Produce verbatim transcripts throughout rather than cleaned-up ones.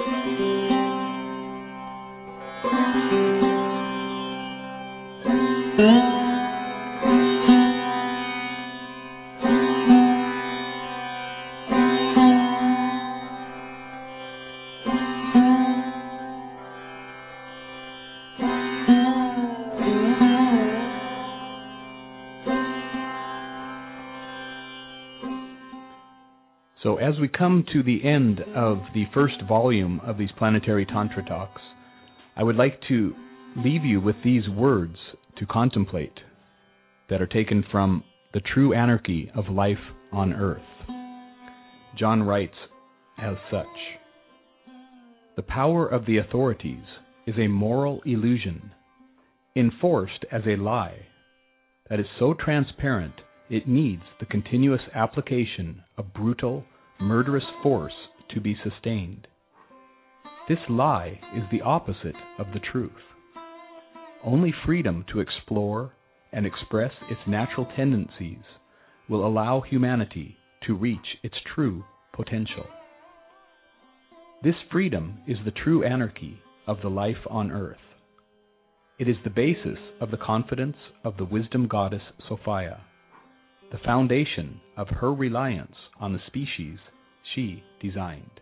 So as we come to the end of the first volume of these Planetary Tantra Talks, I would like to leave you with these words to contemplate that are taken from The True Anarchy of Life on Earth. John writes as such: "The power of the authorities is a moral illusion, enforced as a lie, that is so transparent it needs the continuous application of brutal, murderous force to be sustained. This lie is the opposite of the truth. Only freedom to explore and express its natural tendencies will allow humanity to reach its true potential. This freedom is the true anarchy of the life on earth. It is the basis of the confidence of the wisdom goddess Sophia, the foundation of her reliance on the species she designed."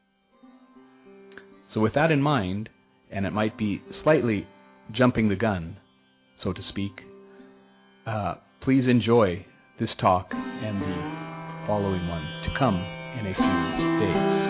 So with that in mind, and it might be slightly jumping the gun, so to speak, uh, please enjoy this talk and the following one to come in a few days.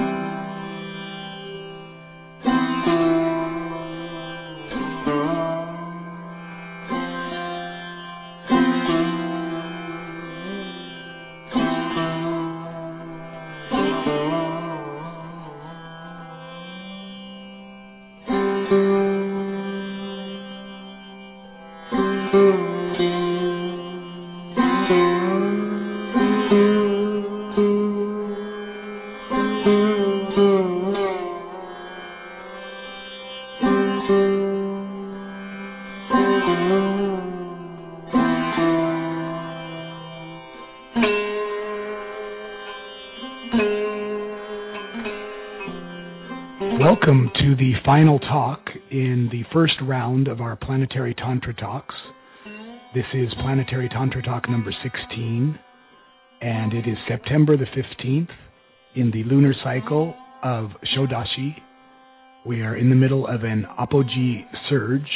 Welcome to the final talk in the first round of our Planetary Tantra Talks. This is Planetary Tantra Talk number sixteen, and it is September the fifteenth in the lunar cycle of Shodashi. We are in the middle of an apogee surge,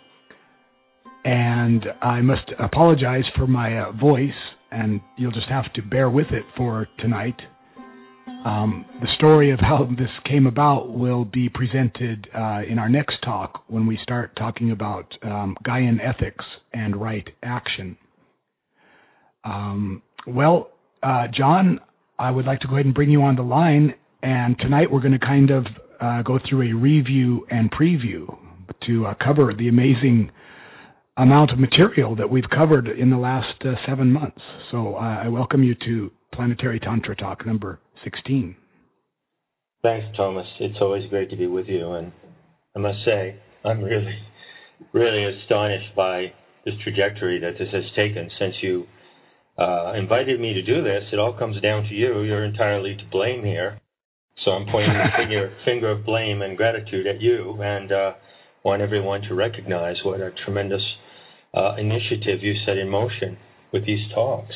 and I must apologize for my uh, voice, and you'll just have to bear with it for tonight. Um, the story of how this came about will be presented uh, in our next talk when we start talking about um, Gaian ethics and right action. Um, well, uh, John, I would like to go ahead and bring you on the line, and tonight we're going to kind of uh, go through a review and preview to uh, cover the amazing amount of material that we've covered in the last uh, seven months. So uh, I welcome you to Planetary Tantra Talk number sixteen. Thanks, Thomas. It's always great to be with you, and I must say, I'm really, really astonished by this trajectory that this has taken since you uh, invited me to do this. It all comes down to you. You're entirely to blame here. So I'm pointing the finger, finger of blame and gratitude at you, and uh, want everyone to recognize what a tremendous uh, initiative you set in motion with these talks.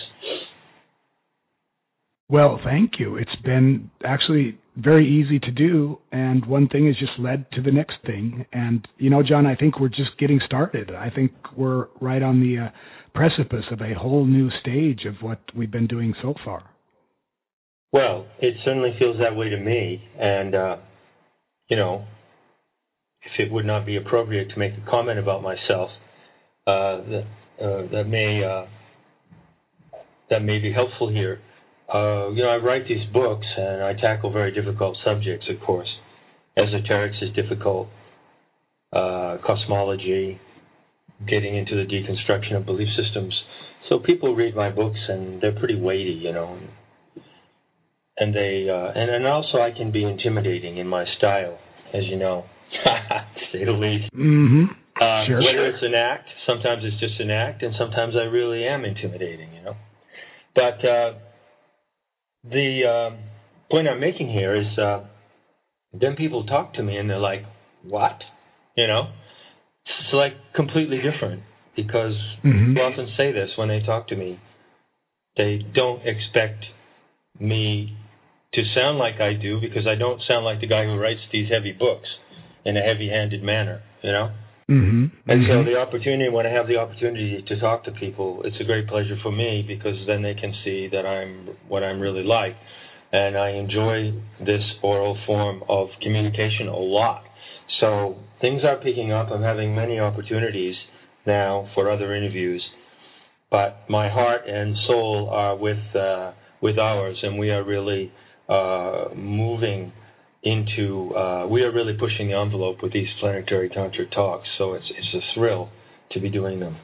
Well, thank you. It's been actually very easy to do, and one thing has just led to the next thing. And, you know, John, I think we're just getting started. I think we're right on the uh, precipice of a whole new stage of what we've been doing so far. Well, it certainly feels that way to me, and, uh, you know, if it would not be appropriate to make a comment about myself, uh, that, uh, that may uh, that may be helpful here. Uh, you know, I write these books, and I tackle very difficult subjects, of course. Esoterics is difficult, uh, cosmology, getting into the deconstruction of belief systems. So people read my books, and they're pretty weighty, you know. And they, uh, and, and also I can be intimidating in my style, as you know, to say the least. Mm-hmm. Uh, sure, whether sure. it's an act, sometimes it's just an act, and sometimes I really am intimidating, you know. But uh, the uh, point I'm making here is uh, Then people talk to me and they're like, what? You know? It's like completely different because mm-hmm. people often say this when they talk to me. They don't expect me to sound like I do because I don't sound like the guy who writes these heavy books in a heavy-handed manner, you know? Mm-hmm. And mm-hmm. so the opportunity, when I have the opportunity to talk to people, it's a great pleasure for me because then they can see that I'm what I'm really like. And I enjoy this oral form of communication a lot. So things are picking up. I'm having many opportunities now for other interviews. But my heart and soul are with uh, with ours, and we are really uh, moving into, uh, we are really pushing the envelope with these Planetary Tantra talks. So it's it's a thrill to be doing them.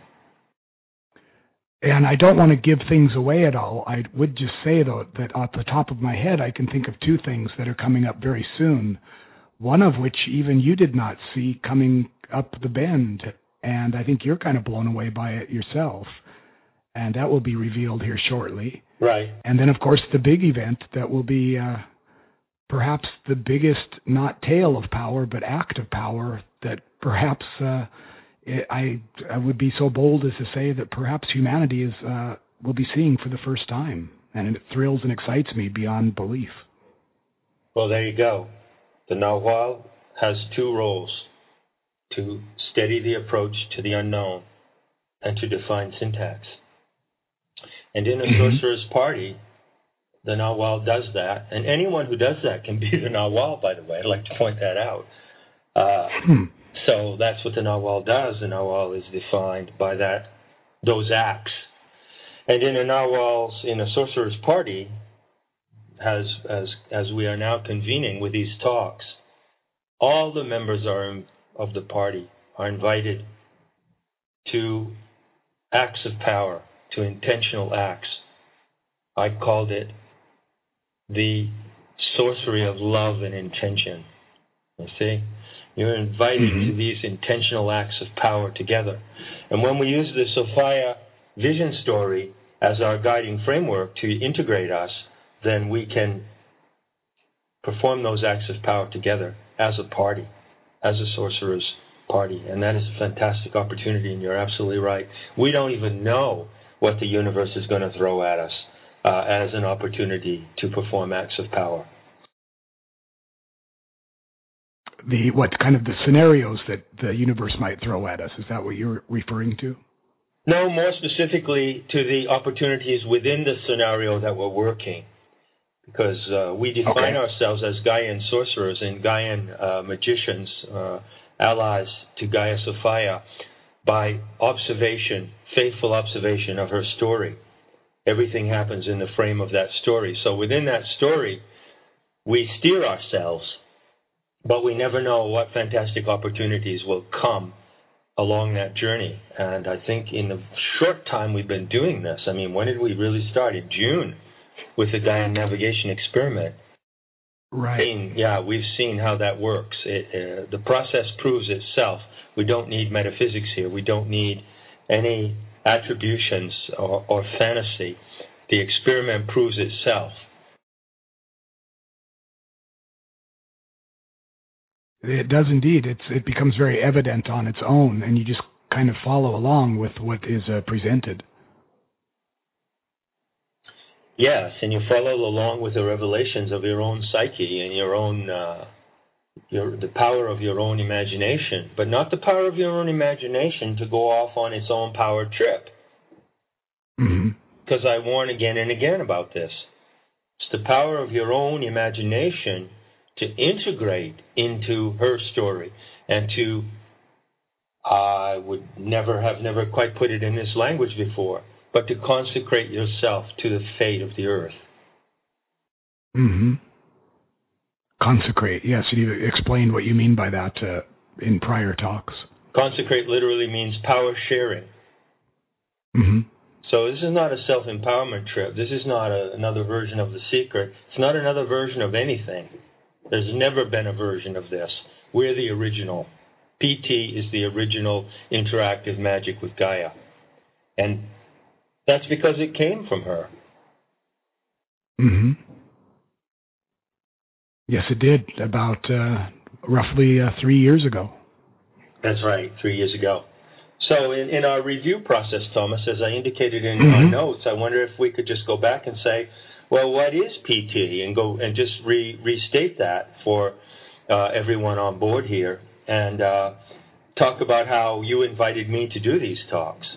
And I don't want to give things away at all. I would just say, though, that off the top of my head, I can think of two things that are coming up very soon, one of which even you did not see coming up the bend. And I think you're kind of blown away by it yourself. And that will be revealed here shortly. Right. And then, of course, the big event that will be uh, perhaps the biggest, not tale of power, but act of power that perhaps... Uh, I I would be so bold as to say that perhaps humanity is uh, will be seeing for the first time, and it thrills and excites me beyond belief. Well, there you go. The Nahual has two roles: to steady the approach to the unknown and to define syntax. And in a mm-hmm. sorcerer's party, the Nahual does that, and anyone who does that can be the Nahual. By the way, I'd like to point that out. Uh, hmm. So that's what the Nahual does. The Nahual is defined by that, those acts. And in a Nahual's, in a sorcerer's party, as as as we are now convening with these talks, all the members are of the party are invited to acts of power, to intentional acts. I called it the sorcery of love and intention. You see? You're invited mm-hmm. to these intentional acts of power together. And when we use the Sophia vision story as our guiding framework to integrate us, then we can perform those acts of power together as a party, as a sorcerer's party. And that is a fantastic opportunity, and you're absolutely right. We don't even know what the universe is going to throw at us uh, as an opportunity to perform acts of power. The what kind of the scenarios that the universe might throw at us? Is that what you're referring to? No, more specifically to the opportunities within the scenario that we're working, because uh, we define okay. ourselves as Gaian sorcerers and Gaian uh, magicians, uh, allies to Gaia Sophia, by observation, faithful observation of her story. Everything happens in the frame of that story. So within that story, we steer ourselves. But we never know what fantastic opportunities will come along that journey. And I think in the short time we've been doing this, I mean, when did we really start? In June with the Gaian Navigation Experiment. Right. Seen, yeah, we've seen how that works. It, uh, the process proves itself. We don't need metaphysics here. We don't need any attributions or, or fantasy. The experiment proves itself. It does indeed. It's it becomes very evident on its own, and you just kind of follow along with what is uh, presented. Yes, and you follow along with the revelations of your own psyche and your own, uh, your the power of your own imagination, but not the power of your own imagination to go off on its own power trip. Mm-hmm. Because I warn again and again about this. It's the power of your own imagination to integrate into her story and to, I would never have never quite put it in this language before, but to consecrate yourself to the fate of the earth. Mm-hmm. Consecrate, yes. You explained what you mean by that uh, in prior talks. Consecrate literally means power sharing. Mm-hmm. So this is not a self-empowerment trip. This is not a, another version of The Secret. It's not another version of anything. There's never been a version of this. We're the original. P T is the original interactive magic with Gaia. And that's because it came from her. Mm-hmm. Yes, it did, about uh, roughly uh, three years ago. That's right, three years ago. So in, in our review process, Thomas, as I indicated in mm-hmm. our notes, I wonder if we could just go back and say, well, what is P T? And go and just re, restate that for uh, everyone on board here, and uh, talk about how you invited me to do these talks.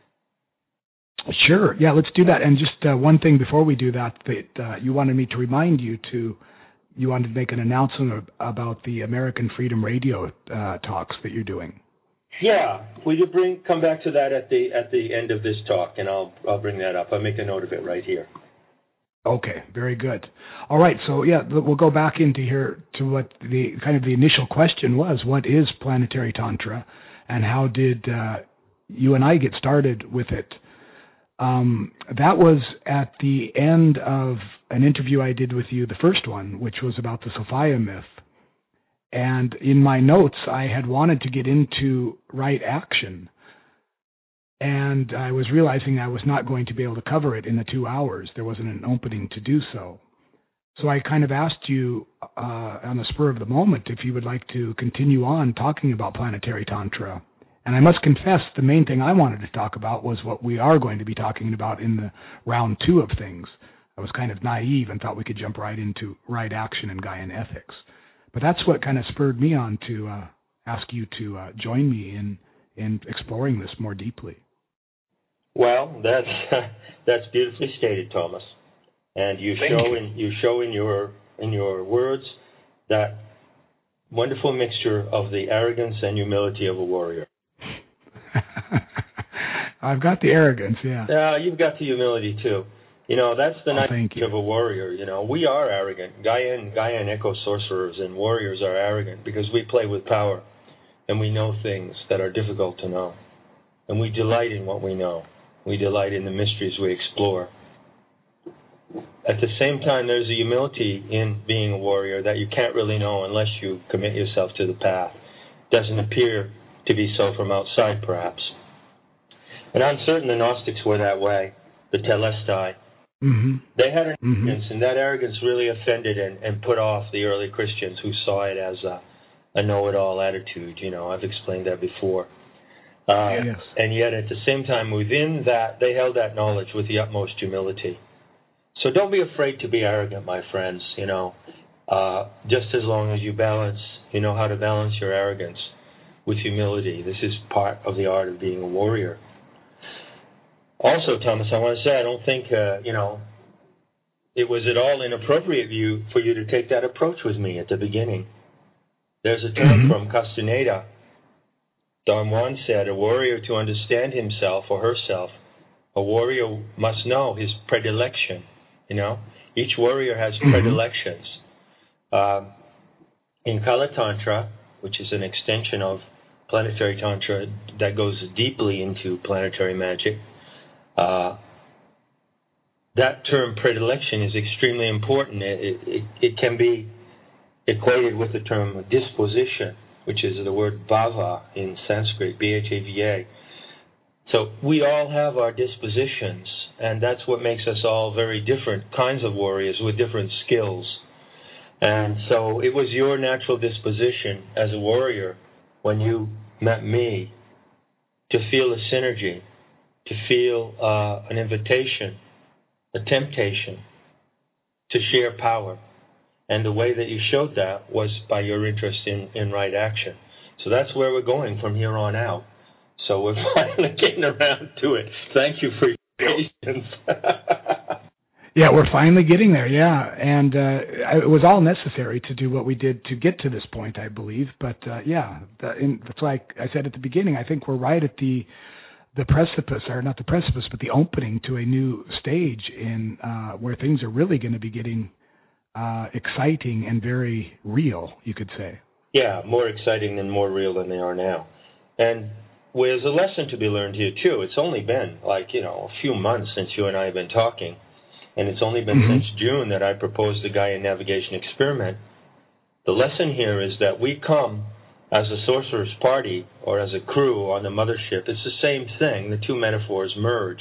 Sure. Yeah, let's do that. And just uh, one thing before we do that, that uh, you wanted me to remind you to, you wanted to make an announcement about the American Freedom Radio uh, talks that you're doing. Yeah, will you bring come back to that at the at the end of this talk, and I'll I'll bring that up. I'll make a note of it right here. Okay, very good. All right, so yeah, we'll go back into here to what the kind of the initial question was: what is Planetary Tantra, and how did uh, you and I get started with it? Um, that was at the end of an interview I did with you, the first one, which was about the Sophia myth. And in my notes, I had wanted to get into right action. And I was realizing I was not going to be able to cover it in the two hours. There wasn't an opening to do so. So I kind of asked you uh, on the spur of the moment if you would like to continue on talking about Planetary Tantra. And I must confess, the main thing I wanted to talk about was what we are going to be talking about in the round two of things. I was kind of naive and thought we could jump right into right action and Gaian ethics. But that's what kind of spurred me on to uh, ask you to uh, join me in, in exploring this more deeply. Well, that's that's beautifully stated, Thomas. And you Thank show you. in you show in your in your words that wonderful mixture of the arrogance and humility of a warrior. I've got the arrogance, yeah. Yeah, uh, you've got the humility too. You know, that's the oh, nature of a warrior. You know, we are arrogant. Gaian, Gaian echo sorcerers and warriors are arrogant because we play with power and we know things that are difficult to know. And we delight in what we know. We delight in the mysteries we explore. At the same time, there's a humility in being a warrior that you can't really know unless you commit yourself to the path. It doesn't appear to be so from outside, perhaps. And I'm certain the Gnostics were that way, the Telestai. Mm-hmm. They had an mm-hmm. arrogance, and that arrogance really offended and, and put off the early Christians who saw it as a, a know-it-all attitude. You know, I've explained that before. Uh, yes. And yet, at the same time, within that, they held that knowledge with the utmost humility. So don't be afraid to be arrogant, my friends. You know, uh, just as long as you balance, you know how to balance your arrogance with humility. This is part of the art of being a warrior. Also, Thomas, I want to say I don't think, uh, you know, it was at all inappropriate you, for you to take that approach with me at the beginning. There's a term mm-hmm. from Castaneda. Don Juan said, a warrior to understand himself or herself, a warrior must know his predilection, you know. Each warrior has mm-hmm. predilections. Uh, in Kala Tantra, which is an extension of Planetary Tantra that goes deeply into planetary magic, Uh, that term predilection is extremely important. It, it, it can be equated with the term disposition, which is the word bhava in Sanskrit, B H A V A. So we all have our dispositions, and that's what makes us all very different kinds of warriors with different skills. And so it was your natural disposition as a warrior when you met me to feel a synergy, to feel uh, an invitation, a temptation to share power. And the way that you showed that was by your interest in, in right action. So that's where we're going from here on out. So we're finally getting around to it. Thank you for your patience. Yeah, we're finally getting there, yeah. And uh, it was all necessary to do what we did to get to this point, I believe. But uh, yeah, the, in, that's like I said at the beginning, I think we're right at the the precipice, or not the precipice, but the opening to a new stage in uh, where things are really going to be getting uh, exciting and very real, you could say. Yeah, more exciting and more real than they are now. And there's a lesson to be learned here, too. It's only been, like, you know, a few months since you and I have been talking, and it's only been mm-hmm. since June that I proposed the Gaian Navigation Experiment. The lesson here is that we come as a sorcerer's party or as a crew on the mothership. It's the same thing. The two metaphors merge.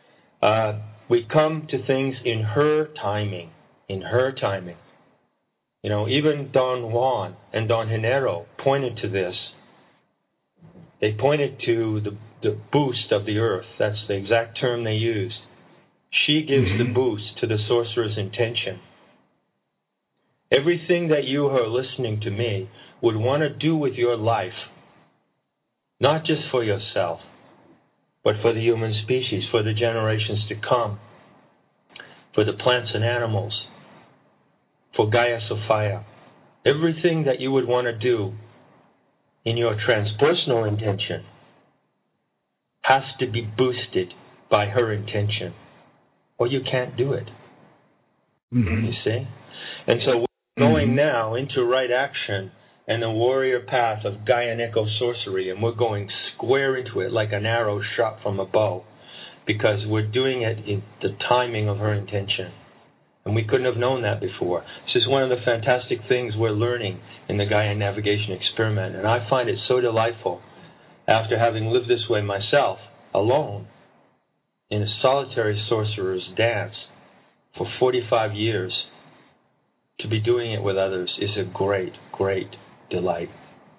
Uh, we come to things in her timing, in her timing. You know, even Don Juan and Don Genaro pointed to this. They pointed to the, the boost of the earth. That's the exact term they used. She gives mm-hmm. the boost to the sorcerer's intention. Everything that you who are listening to me would want to do with your life, not just for yourself, but for the human species, for the generations to come, for the plants and animals, for Gaia Sophia. Everything that you would want to do in your transpersonal intention has to be boosted by her intention, or you can't do it. Mm-hmm. You see? And so we're going mm-hmm. now into right action and the warrior path of Gaian echo sorcery, and we're going square into it like an arrow shot from a bow, because we're doing it in the timing of her intention. And we couldn't have known that before. This is one of the fantastic things we're learning in the Gaian navigation experiment, and I find it so delightful, after having lived this way myself, alone, in a solitary sorcerer's dance for forty-five years, to be doing it with others is a great, great delight.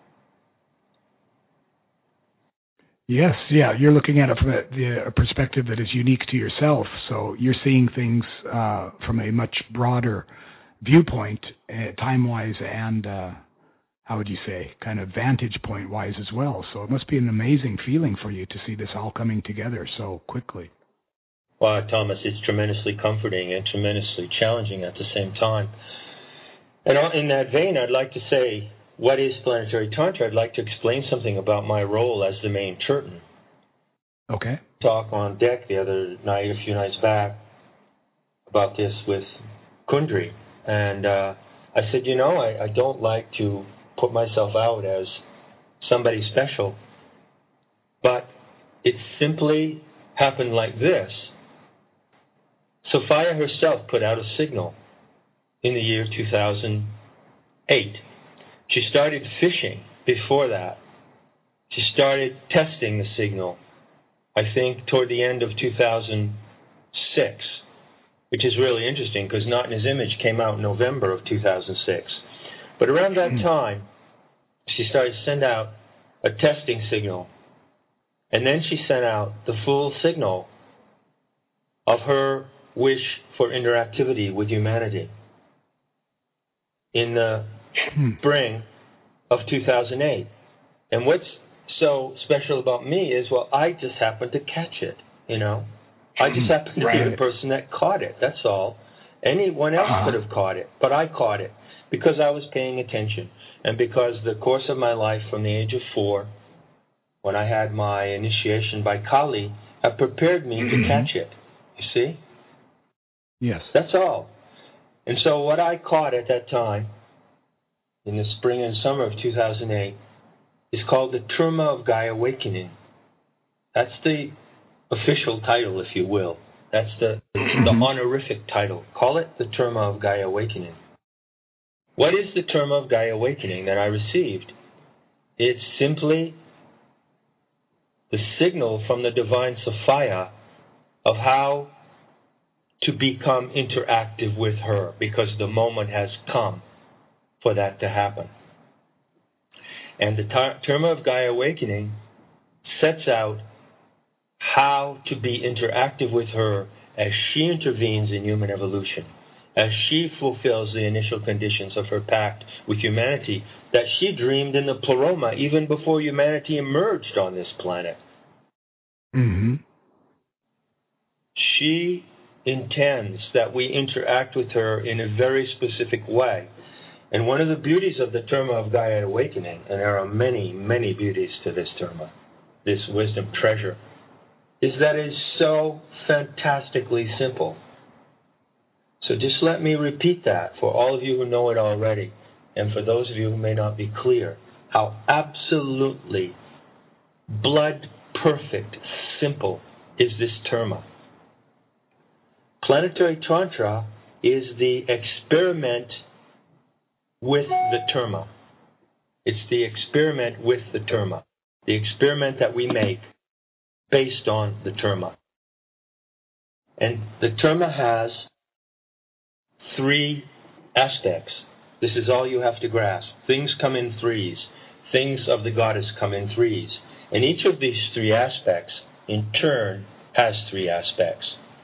Yes, yeah, you're looking at it from a, a perspective that is unique to yourself, so you're seeing things uh, from a much broader viewpoint, uh, time-wise and, uh, how would you say, kind of vantage point-wise as well. So it must be an amazing feeling for you to see this all coming together so quickly. Well, Thomas, it's tremendously comforting and tremendously challenging at the same time. And in that vein, I'd like to say, what is Planetary Tantra? I'd like to explain something about my role as the main Turton. Okay. Talk on deck the other night, a few nights back, about this with Kundry. And uh, I said, you know, I, I don't like to put myself out as somebody special, but it simply happened like this. Sophia herself put out a signal in the year two thousand eight. She started fishing before that. She started testing the signal, I think, toward the end of two thousand six, which is really interesting because Not in His Image came out in November of two thousand six. But around that time, she started to send out a testing signal, and then she sent out the full signal of her wish for interactivity with humanity in the spring of two thousand eight. And what's so special about me is, well, I just happened to catch it, you know. I just happened to right. be the person that caught it, that's all. Anyone else uh-huh. could have caught it, but I caught it because I was paying attention, and because the course of my life from the age of four, when I had my initiation by Kali, had prepared me to catch it, you see? Yes. That's all. And so what I caught at that time, in the spring and summer of two thousand eight, is called the Terma of Gaia Awakening. That's the official title, if you will. That's the, the honorific title. Call it the Terma of Gaia Awakening. What is the Terma of Gaia Awakening that I received? It's simply the signal from the Divine Sophia of how to become interactive with her, because the moment has come for that to happen. And the Terma of Gaia Awakening sets out how to be interactive with her as she intervenes in human evolution, as she fulfills the initial conditions of her pact with humanity that she dreamed in the Pleroma even before humanity emerged on this planet. Mm-hmm. She intends that we interact with her in a very specific way. And one of the beauties of the Terma of Gaia Awakening, and there are many, many beauties to this Terma, this wisdom treasure, is that it is so fantastically simple. So just let me repeat that for all of you who know it already, and for those of you who may not be clear, how absolutely blood perfect simple is this Terma. Planetary Tantra is the experiment with the Terma. It's the experiment with the Terma. The experiment that we make based on the Terma. And the Terma has three aspects. This is all you have to grasp. Things come in threes. Things of the goddess come in threes. And each of these three aspects, in turn, has three aspects.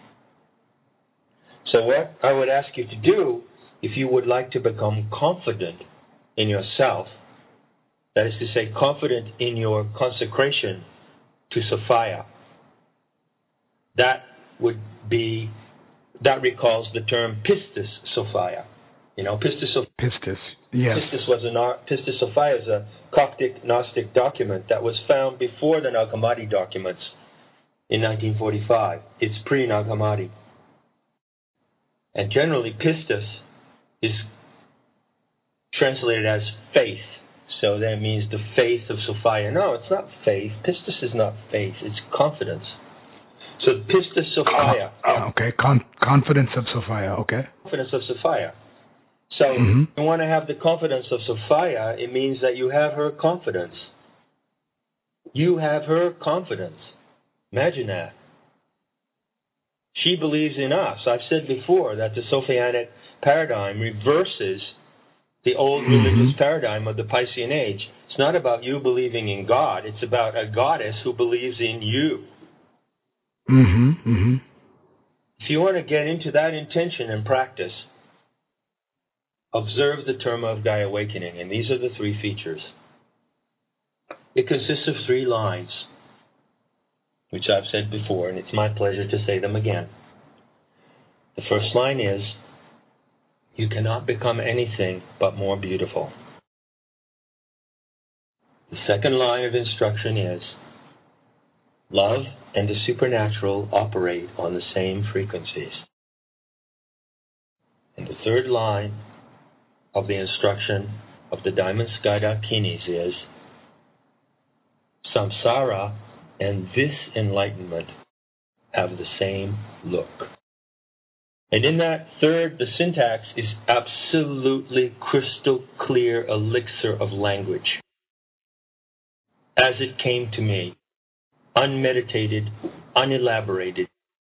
So what I would ask you to do, if you would like to become confident in yourself, that is to say, confident in your consecration to Sophia, that would be, that recalls the term Pistis Sophia. You know, Pistis Sophia. Pistis, yes. Pistis was an Pistis Sophia is a Coptic Gnostic document that was found before the Nag Hammadi documents in nineteen forty-five. It's pre-Nag Hammadi. And generally, Pistis is translated as faith. So that means the faith of Sophia. No, it's not faith. Pistis is not faith. It's confidence. So Pistis Sophia. Con- okay, Con- confidence of Sophia. Okay. Confidence of Sophia. So mm-hmm. if you want to have the confidence of Sophia, it means that you have her confidence. You have her confidence. Imagine that. She believes in us. I've said before that the Sophianic paradigm reverses the old mm-hmm. religious paradigm of the Piscean Age. It's not about you believing in God. It's about a goddess who believes in you. Mm-hmm. Mm-hmm. If you want to get into that intention and practice, observe the Terma of Gaia Awakening, and these are the three features. It consists of three lines, which I've said before, and it's my pleasure to say them again. The first line is, you cannot become anything but more beautiful. The second line of instruction is, love and the supernatural operate on the same frequencies. And the third line of the instruction of the Diamond Sky Dakinis is, samsara and this enlightenment have the same look. And in that third, the syntax is absolutely crystal clear elixir of language. As it came to me, unmeditated, unelaborated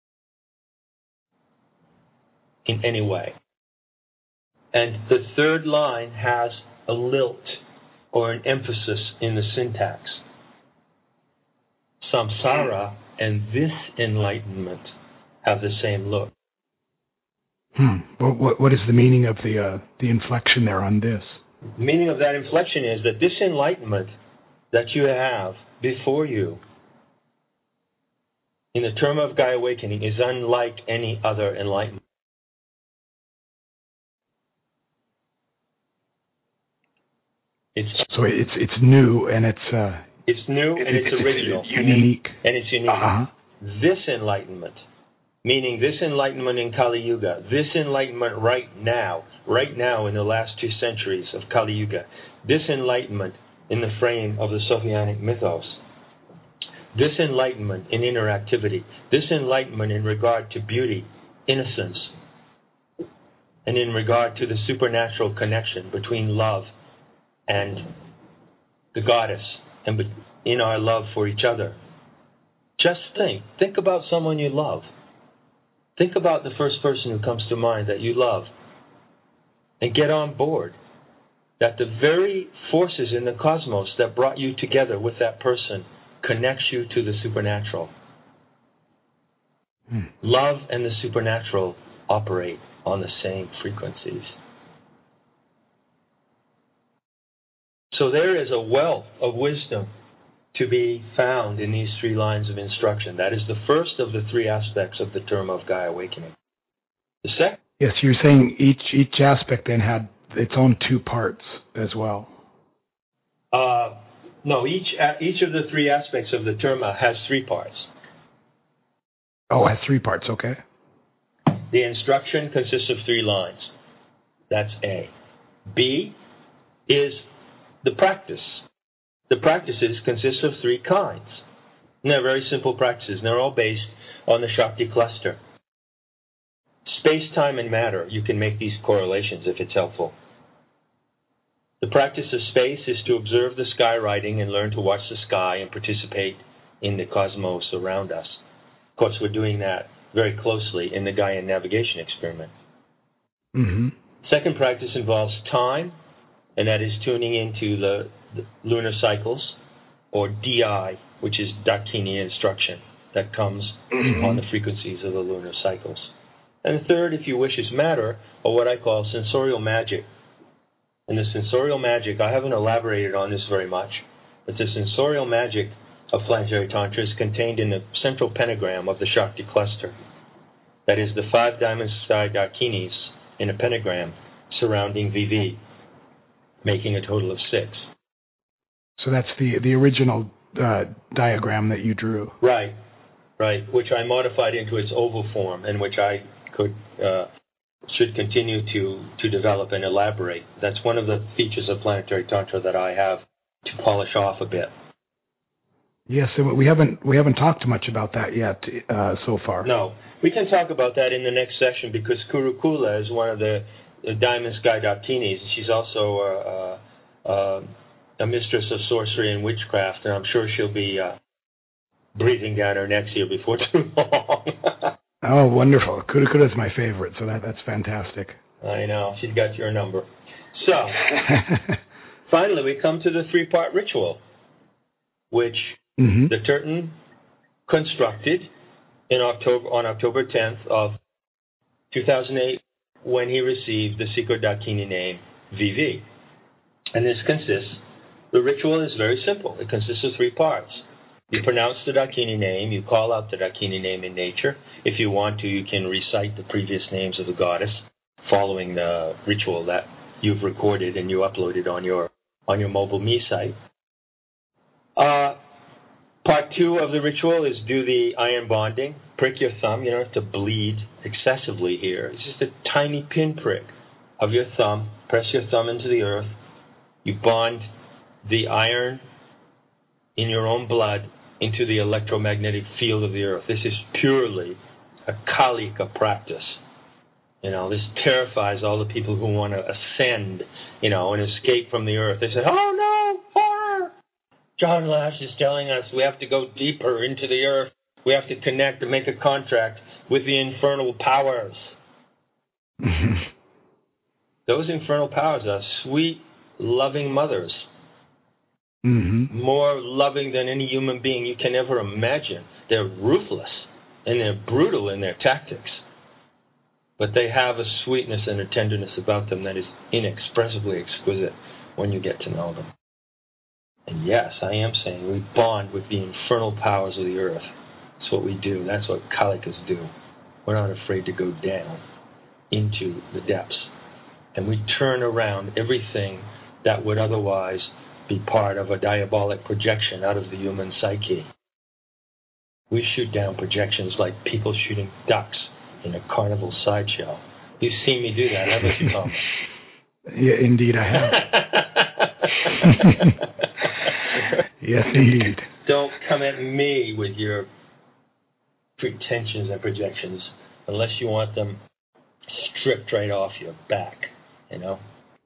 in any way. And the third line has a lilt or an emphasis in the syntax. Samsara and this enlightenment have the same look. Hmm. What, what is the meaning of the uh, the inflection there on this? The meaning of that inflection is that this enlightenment that you have before you in the Terma of Gaia Awakening is unlike any other enlightenment. It's, so it's it's new and it's uh, it's new and it's, it's original, it's unique, and it's unique. Uh-huh. This enlightenment, meaning this enlightenment in Kali Yuga, this enlightenment right now, right now in the last two centuries of Kali Yuga, this enlightenment in the frame of the Sophianic mythos, this enlightenment in interactivity, this enlightenment in regard to beauty, innocence, and in regard to the supernatural connection between love and the goddess, and in our love for each other. Just think. Think about someone you love. Think about the first person who comes to mind that you love. And get on board that the very forces in the cosmos that brought you together with that person connects you to the supernatural. Hmm. Love and the supernatural operate on the same frequencies. So there is a wealth of wisdom to be found in these three lines of instruction. That is the first of the three aspects of the Terma of Gaia Awakening. The second. Yes, you're saying each each aspect then had its own two parts as well. Uh, no, each each of the three aspects of the Terma has three parts. Oh, it has three parts. Okay. The instruction consists of three lines. That's A. B is the practice. The practices consist of three kinds. And they're very simple practices, and they're all based on the Shakti cluster. Space, time, and matter, you can make these correlations if it's helpful. The practice of space is to observe the sky writing and learn to watch the sky and participate in the cosmos around us. Of course, we're doing that very closely in the Gaian navigation experiment. Mm-hmm. Second practice involves time, and that is tuning into the, the lunar cycles, or D I, which is Dakini instruction, that comes mm-hmm. on the frequencies of the lunar cycles. And the third, if you wish, is matter, or what I call sensorial magic. And the sensorial magic, I haven't elaborated on this very much, but the sensorial magic of planetary tantra is contained in the central pentagram of the Shakti cluster. That is the five diamond sky Dakinis in a pentagram surrounding V V, making a total of six. So that's the the original uh, diagram that you drew. Right, right, which I modified into its oval form, and which I could uh, should continue to, to develop and elaborate. That's one of the features of planetary tantra that I have to polish off a bit. Yes, and we haven't we haven't talked much about that yet uh, so far. No, we can talk about that in the next session, because Kurukula is one of the, the Diamond Sky Dakinis. She's also a, a, a mistress of sorcery and witchcraft, and I'm sure she'll be uh, breathing down her neck here before too long. Oh, wonderful. Kurukula is my favorite, so that that's fantastic. I know. She's got your number. So, finally, we come to the three-part ritual, which mm-hmm. the Turton constructed in October on October tenth of two thousand eight, when he received the secret Dakini name V V. And this consists, the ritual is very simple. It consists of three parts. You pronounce the Dakini name, you call out the Dakini name in nature. If you want to, you can recite the previous names of the goddess following the ritual that you've recorded and you uploaded on your on your mobile me site. Uh, part two of the ritual is do the iron bonding. Prick your thumb. You don't have to bleed excessively here. It's just a tiny pinprick of your thumb. Press your thumb into the earth. You bond the iron in your own blood into the electromagnetic field of the earth. This is purely a Kalika practice. You know, this terrifies all the people who want to ascend, you know, and escape from the earth. They say, oh no, horror! John Lash is telling us we have to go deeper into the earth. We have to connect and make a contract with the infernal powers. Those infernal powers are sweet, loving mothers. Mm-hmm. More loving than any human being you can ever imagine. They're ruthless and they're brutal in their tactics. But they have a sweetness and a tenderness about them that is inexpressibly exquisite when you get to know them. And yes, I am saying we bond with the infernal powers of the earth. That's what we do. That's what Kalikas do. We're not afraid to go down into the depths. And we turn around everything that would otherwise be part of a diabolic projection out of the human psyche. We shoot down projections like people shooting ducks in a carnival sideshow. You've seen me do that, haven't you, Tom? Yeah, indeed I have. Yes, indeed. Don't come at me with your pretensions and projections unless you want them stripped right off your back, you know?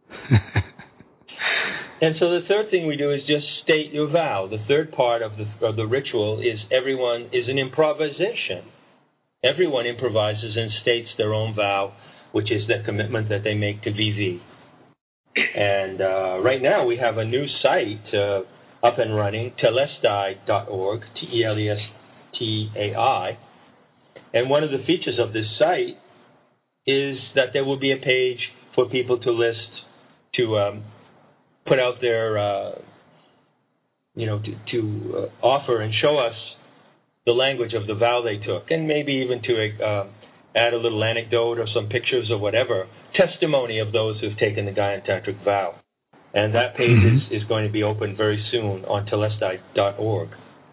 And so the third thing we do is just state your vow. The third part of the of the ritual is everyone is an improvisation. Everyone improvises and states their own vow, which is the commitment that they make to V V. And uh, right now we have a new site uh, up and running, telestai dot org, T E L E S T A I. And one of the features of this site is that there will be a page for people to list, to um, put out their, uh, you know, to, to uh, offer and show us the language of the vow they took, and maybe even to uh, add a little anecdote or some pictures or whatever, testimony of those who've taken the Gaian Tantric vow. And that page mm-hmm. is, is going to be open very soon on telestai dot org.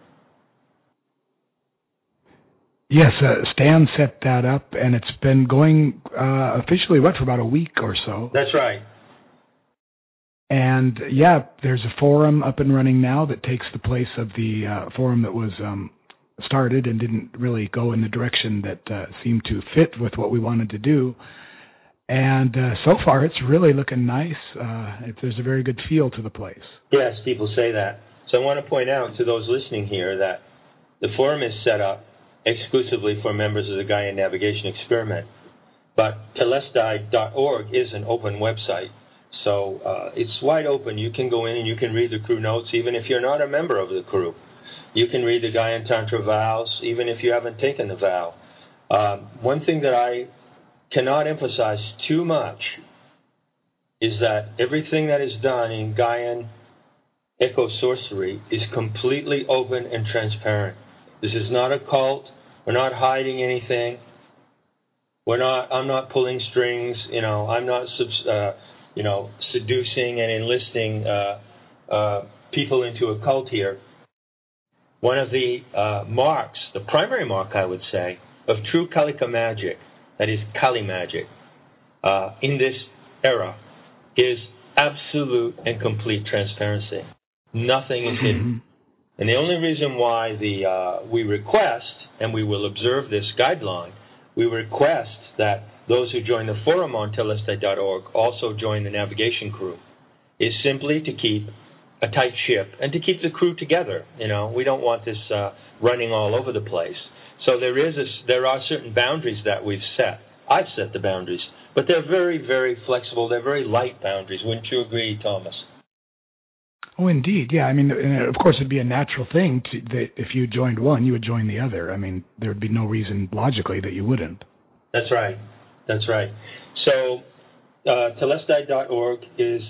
Yes, uh, Stan set that up, and it's been going uh, officially, what, for about a week or so? That's right. And, yeah, there's a forum up and running now that takes the place of the uh, forum that was um, started and didn't really go in the direction that uh, seemed to fit with what we wanted to do. And uh, so far, it's really looking nice. Uh, it, there's a very good feel to the place. Yes, people say that. So I want to point out to those listening here that the forum is set up exclusively for members of the Gaian Navigation Experiment. But Telestai dot org is an open website, so uh, it's wide open. You can go in and you can read the crew notes, even if you're not a member of the crew. You can read the Gaian Tantra vows, even if you haven't taken the vow. Um, one thing that I cannot emphasize too much is that everything that is done in Gaian eco-sorcery is completely open and transparent. This is not a cult. We're not hiding anything. We're not. I'm not pulling strings. You know. I'm not. Uh, you know, seducing and enlisting uh, uh, people into a cult here. One of the uh, marks, the primary mark, I would say, of true Kalika magic, that is Kali magic, uh, in this era, is absolute and complete transparency. Nothing is hidden. And the only reason why the uh, we request, and we will observe this guideline, we request that those who join the forum on Telestai dot org also join the navigation crew, is simply to keep a tight ship and to keep the crew together. You know, we don't want this uh, running all over the place. So there is a, there are certain boundaries that we've set. I've set the boundaries, but they're very, very flexible. They're very light boundaries. Wouldn't you agree, Thomas? Oh, indeed. Yeah, I mean, of course, it'd be a natural thing to, that if you joined one, you would join the other. I mean, there would be no reason logically that you wouldn't. That's right. That's right. So uh, Telestai dot org is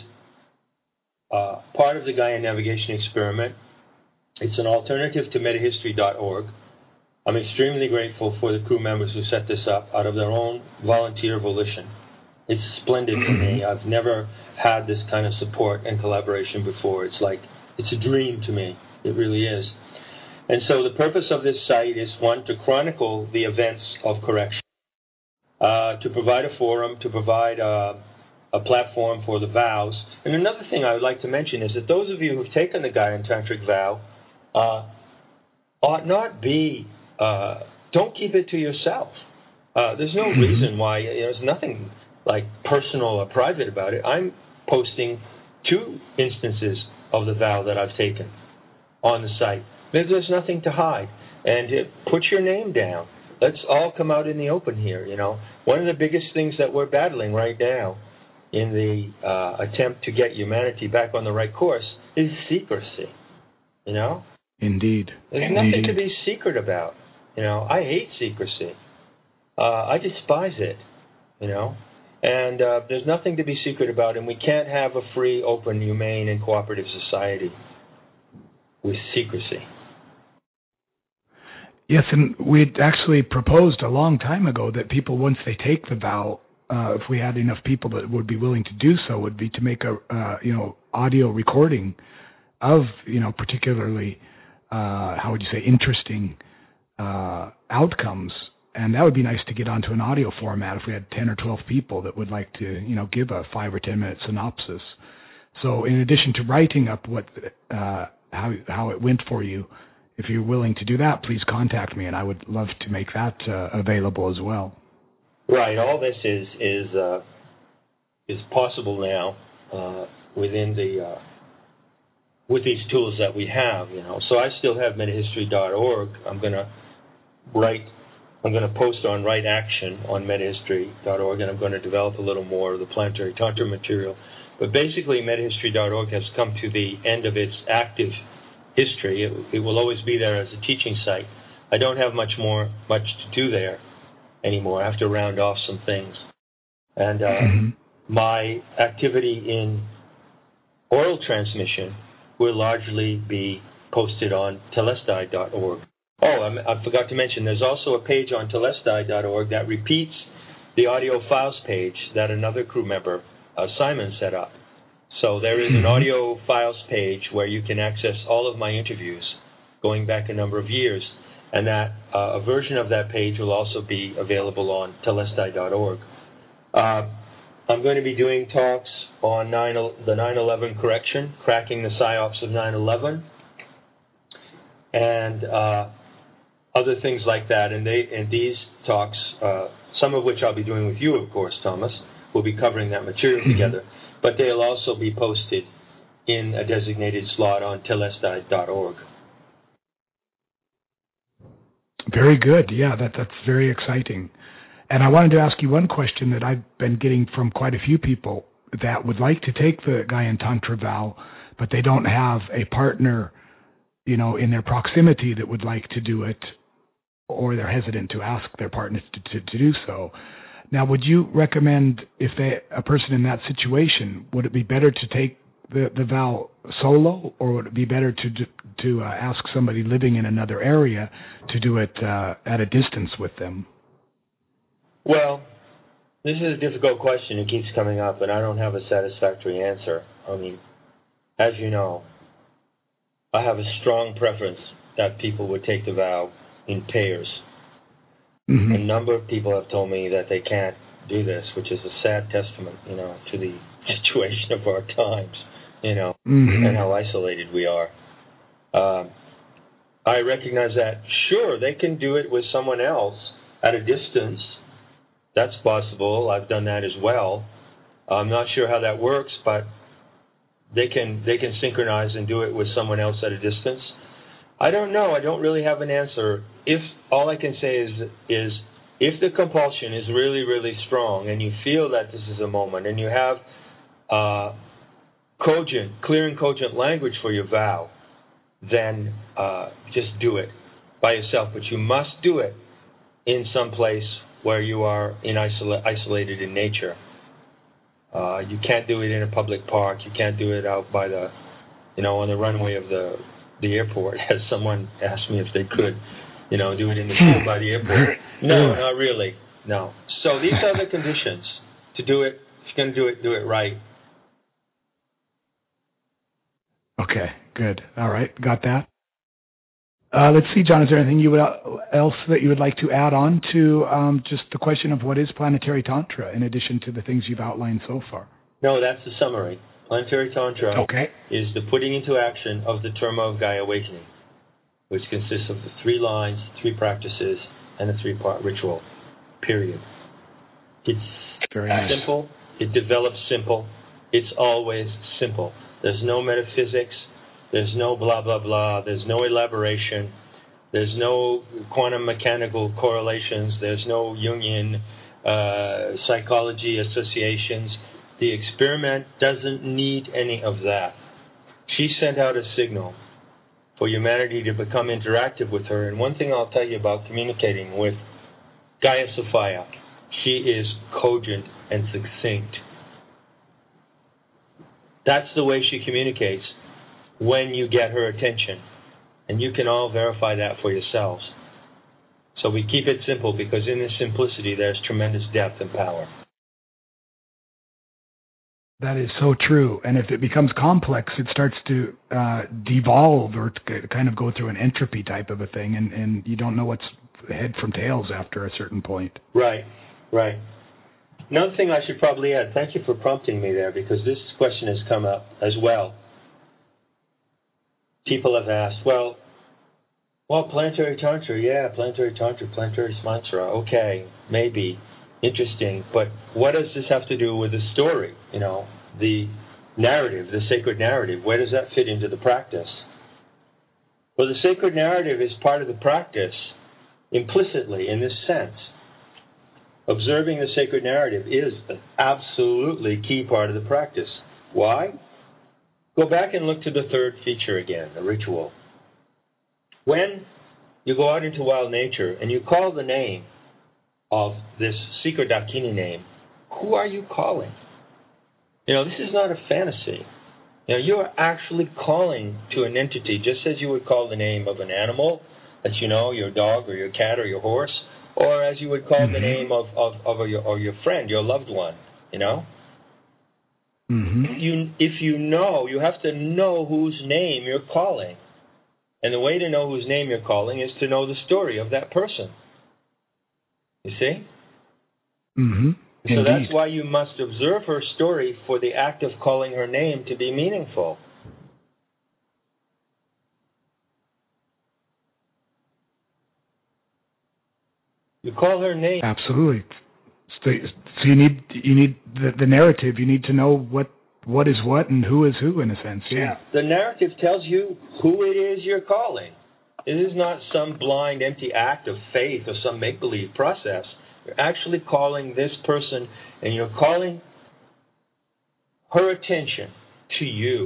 uh, part of the Gaian navigation experiment. It's an alternative to Metahistory dot org. I'm extremely grateful for the crew members who set this up out of their own volunteer volition. It's splendid for me. I've never had this kind of support and collaboration before. It's like, it's a dream to me. It really is. And so the purpose of this site is, one, to chronicle the events of correction, uh, to provide a forum, to provide a, a platform for the vows. And another thing I would like to mention is that those of you who've taken the Gaian Tantric vow uh, ought not be, uh, don't keep it to yourself. Uh, there's no reason why, you know, there's nothing like personal or private about it. I'm posting two instances of the vow that I've taken on the site. There's nothing to hide. And it, put your name down. Let's all come out in the open here, you know. One of the biggest things that we're battling right now in the uh, attempt to get humanity back on the right course is secrecy, you know. Indeed. There's Indeed. nothing to be secret about, you know. I hate secrecy. Uh, I despise it, you know. And uh, there's nothing to be secret about, and we can't have a free, open, humane, and cooperative society with secrecy. Yes, and we'd actually proposed a long time ago that people, once they take the vow, uh, if we had enough people that would be willing to do so, would be to make a uh, you know audio recording of you know particularly uh, how would you say interesting uh, outcomes. And that would be nice to get onto an audio format if we had ten or twelve people that would like to, you know, give a five or ten minute synopsis. So in addition to writing up what, uh, how, how it went for you, if you're willing to do that, please contact me and I would love to make that uh, available as well. Right. All this is, is, uh, is possible now, uh, within the, uh, with these tools that we have, you know. So I still have Metahistory dot org. I'm going to write I'm going to post on Right Action on Metahistory dot org, and I'm going to develop a little more of the planetary Tantra material. But basically, Metahistory dot org has come to the end of its active history. It, it will always be there as a teaching site. I don't have much more, much to do there anymore. I have to round off some things. And uh, mm-hmm. my activity in oral transmission will largely be posted on Telestai dot org. Oh, I forgot to mention, there's also a page on Telestai dot org that repeats the audio files page that another crew member, uh, Simon, set up. So there is an audio files page where you can access all of my interviews going back a number of years, and that uh, a version of that page will also be available on Telestai dot org. Uh, I'm going to be doing talks on nine, the nine eleven correction, cracking the psyops of nine eleven, and uh, other things like that. And they and these talks, uh, some of which I'll be doing with you, of course, Thomas, we'll be covering that material together, but they'll also be posted in a designated slot on Telestai dot org. Very good. Yeah, that that's very exciting. And I wanted to ask you one question that I've been getting from quite a few people that would like to take the Gaian Tantra vow, but they don't have a partner, you know, in their proximity that would like to do it, or they're hesitant to ask their partners to, to, to do so. Now, would you recommend, if they, a person in that situation, would it be better to take the, the vow solo, or would it be better to to uh, ask somebody living in another area to do it uh, at a distance with them? Well, this is a difficult question. It keeps coming up, and I don't have a satisfactory answer. I mean, as you know, I have a strong preference that people would take the vow in pairs. Mm-hmm. A number of people have told me that they can't do this, which is a sad testament, you know, to the situation of our times, you know, mm-hmm. and how isolated we are. Uh, I recognize that, sure, they can do it with someone else at a distance. That's possible. I've done that as well. I'm not sure how that works, but they can they can synchronize and do it with someone else at a distance. I don't know. I don't really have an answer. If all I can say is is if the compulsion is really, really strong and you feel that this is a moment and you have uh, cogent, clear and cogent language for your vow, then uh, just do it by yourself. But you must do it in some place where you are in isola- isolated in nature. Uh, you can't do it in a public park. You can't do it out by the, you know, on the runway of the the airport, as someone asked me if they could, you know, do it in the pool by the airport. No, not really. No. So these are the conditions to do it. If you're going to do it, do it right. Okay, good. All right, got that. Uh, let's see, John, is there anything you would, else that you would like to add on to um, just the question of what is planetary tantra, in addition to the things you've outlined so far? No, that's the summary. Planetary Tantra okay. is the putting into action of the Terma of Gaia Awakening, which consists of the three lines, three practices, and a three-part ritual, period. It's Very nice. simple. It develops simple. It's always simple. There's no metaphysics. There's no blah, blah, blah. There's no elaboration. There's no quantum mechanical correlations. There's no Jungian uh, psychology associations. The experiment doesn't need any of that. She sent out a signal for humanity to become interactive with her. And one thing I'll tell you about communicating with Gaia Sophia, she is cogent and succinct. That's the way she communicates when you get her attention. And you can all verify that for yourselves. So we keep it simple because in this simplicity there's tremendous depth and power. That is so true. And if it becomes complex, it starts to uh, devolve or to kind of go through an entropy type of a thing, and, and you don't know what's head from tails after a certain point. Right, right. Another thing I should probably add, thank you for prompting me there, because this question has come up as well. People have asked, well, well, planetary tantra, yeah, planetary tantra, planetary mantra, okay, maybe. Interesting, but what does this have to do with the story, you know, the narrative, the sacred narrative? Where does that fit into the practice? Well, the sacred narrative is part of the practice implicitly in this sense. Observing the sacred narrative is an absolutely key part of the practice. Why? Go back and look to the third feature again, the ritual. When you go out into wild nature and you call the name of this secret Dakini name, who are you calling? You know, this is not a fantasy. You know, you are actually calling to an entity, just as you would call the name of an animal that you know, your dog or your cat or your horse, or as you would call mm-hmm. the name of, of, of your, or your friend, your loved one, you know? Mm-hmm. You, if you know, you have to know whose name you're calling. And the way to know whose name you're calling is to know the story of that person. You see? Mm-hmm. So Indeed. That's why you must observe her story for the act of calling her name to be meaningful. You call her name. Absolutely. So, so you need you need the, the narrative. You need to know what what is what and who is who, in a sense. Yeah. The narrative tells you who it is you're calling. It is not some blind, empty act of faith or some make-believe process. You're actually calling this person, and you're calling her attention to you.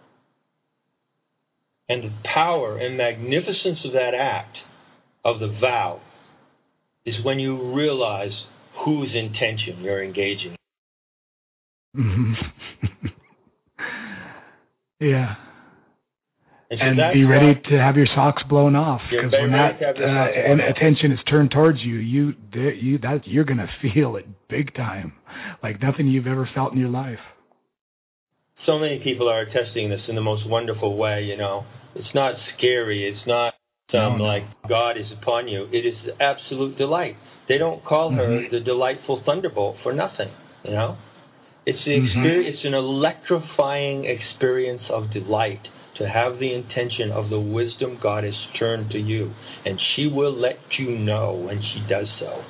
And the power and magnificence of that act, of the vow, is when you realize whose intention you're engaging. Mm-hmm. Yeah. And, so and be ready what, to have your socks blown off, because when that uh, and attention is turned towards you, you you that you're going to feel it big time, like nothing you've ever felt in your life. So many people are attesting this in the most wonderful way. You know, it's not scary. It's not some no, no. like God is upon you. It is absolute delight. They don't call her mm-hmm. the delightful thunderbolt for nothing. You know, it's the experience. Mm-hmm. It's an electrifying experience of delight. To have the intention of the wisdom goddess turn to you. And she will let you know when she does so.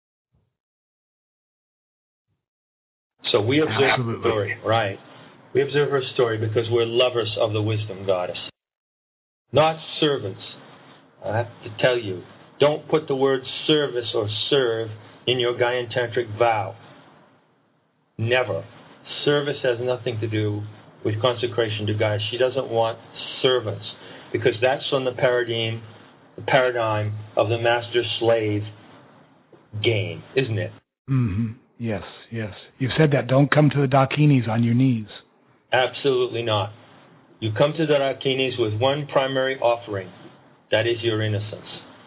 So we observe Absolutely. her story, right? We observe her story because we're lovers of the wisdom goddess. Not servants. I have to tell you, don't put the word service or serve in your Gaian Tantric vow. Never. Service has nothing to do with consecration to God. She doesn't want servants, because that's on the paradigm, the paradigm of the master-slave game, isn't it? Mm-hmm. Yes, yes. You've said that. Don't come to the Dakinis on your knees. Absolutely not. You come to the Dakinis with one primary offering. That is your innocence.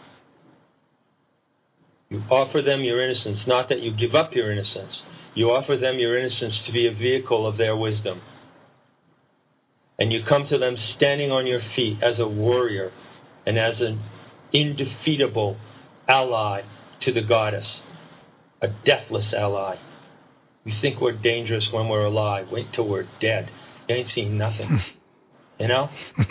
You offer them your innocence, not that you give up your innocence. You offer them your innocence to be a vehicle of their wisdom. And you come to them standing on your feet as a warrior and as an indefeatable ally to the goddess, a deathless ally. We think we're dangerous when we're alive. Wait till we're dead. You ain't seen nothing. You know?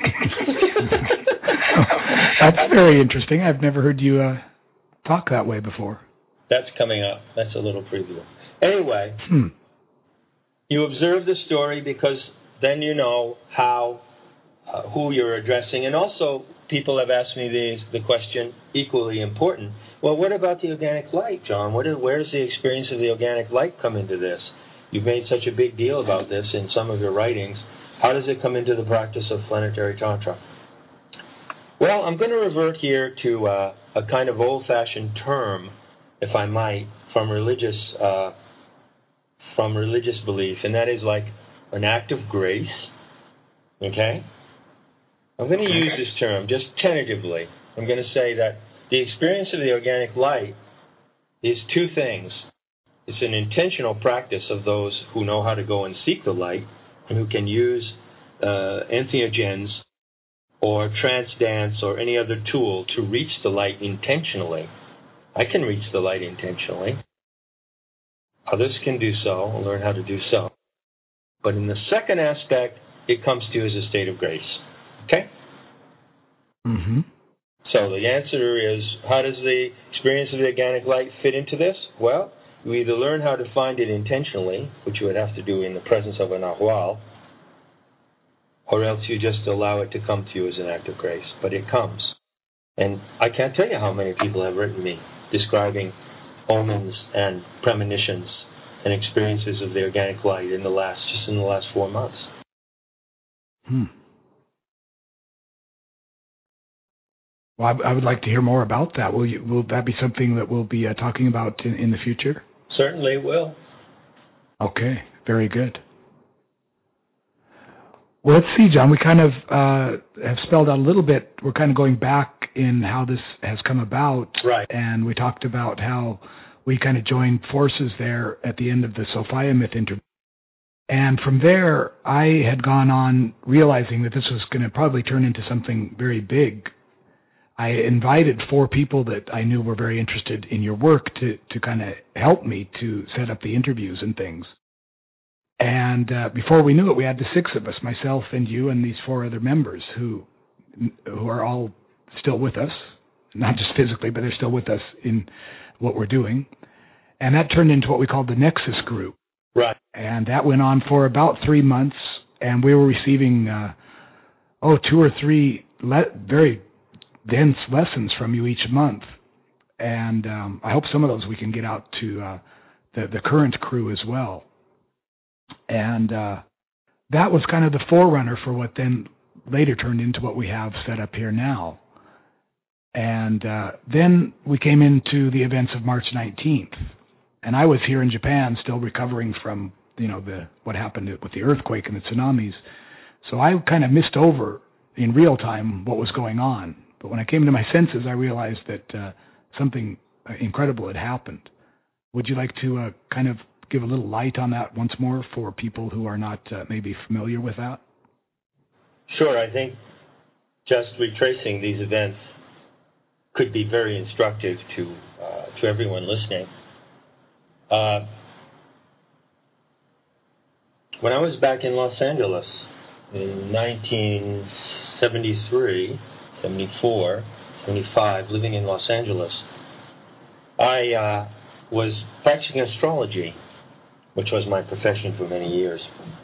That's very interesting. I've never heard you uh, talk that way before. That's coming up. That's a little preview. Anyway, hmm. you observe the story because then you know how, uh, who you're addressing. And also, people have asked me the, the question, equally important, well, what about the organic light, John? What is, where does the experience of the organic light come into this? You've made such a big deal about this in some of your writings. How does it come into the practice of planetary Tantra? Well, I'm going to revert here to uh, a kind of old-fashioned term, if I might, from religious, uh, from religious belief, and that is like an act of grace, okay? I'm going to okay. use this term just tentatively. I'm going to say that the experience of the organic light is two things. It's an intentional practice of those who know how to go and seek the light and who can use uh, entheogens or trance dance or any other tool to reach the light intentionally. I can reach the light intentionally. Others can do so and learn how to do so. But in the second aspect, it comes to you as a state of grace. Okay? Mm-hmm. So the answer is, how does the experience of the organic light fit into this? Well, you either learn how to find it intentionally, which you would have to do in the presence of an Ahwal, or else you just allow it to come to you as an act of grace. But it comes. And I can't tell you how many people have written me describing omens and premonitions and experiences of the organic light in the last, just in the last four months. Hmm. Well, I, I would like to hear more about that. Will you? Will that be something that we'll be uh, talking about in, in the future? Certainly will. Okay, very good. Well, let's see, John. We kind of uh, have spelled out a little bit. We're kind of going back in how this has come about. Right. And we talked about how we kind of joined forces there at the end of the Sophia Myth interview. And from there, I had gone on realizing that this was going to probably turn into something very big. I invited four people that I knew were very interested in your work to, to kind of help me to set up the interviews and things. And uh, before we knew it, we had the six of us, myself and you and these four other members who who are all still with us, not just physically, but they're still with us in what we're doing. And that turned into what we called the Nexus Group. Right. And that went on for about three months, and we were receiving, uh, oh, two or three le- very dense lessons from you each month. and um, I hope some of those we can get out to uh, the the current crew as well. And uh, that was kind of the forerunner for what then later turned into what we have set up here now. And uh, then we came into the events of March nineteenth, and I was here in Japan still recovering from, you know, the what happened with the earthquake and the tsunamis. So I kind of missed over in real time what was going on. But when I came to my senses, I realized that uh, something incredible had happened. Would you like to uh, kind of give a little light on that once more for people who are not uh, maybe familiar with that? Sure. I think just retracing these events could be very instructive to uh, to everyone listening. Uh, when I was back in Los Angeles in nineteen seventy-three, seventy-four, seventy-five, living in Los Angeles, I uh, was practicing astrology, which was my profession for many years.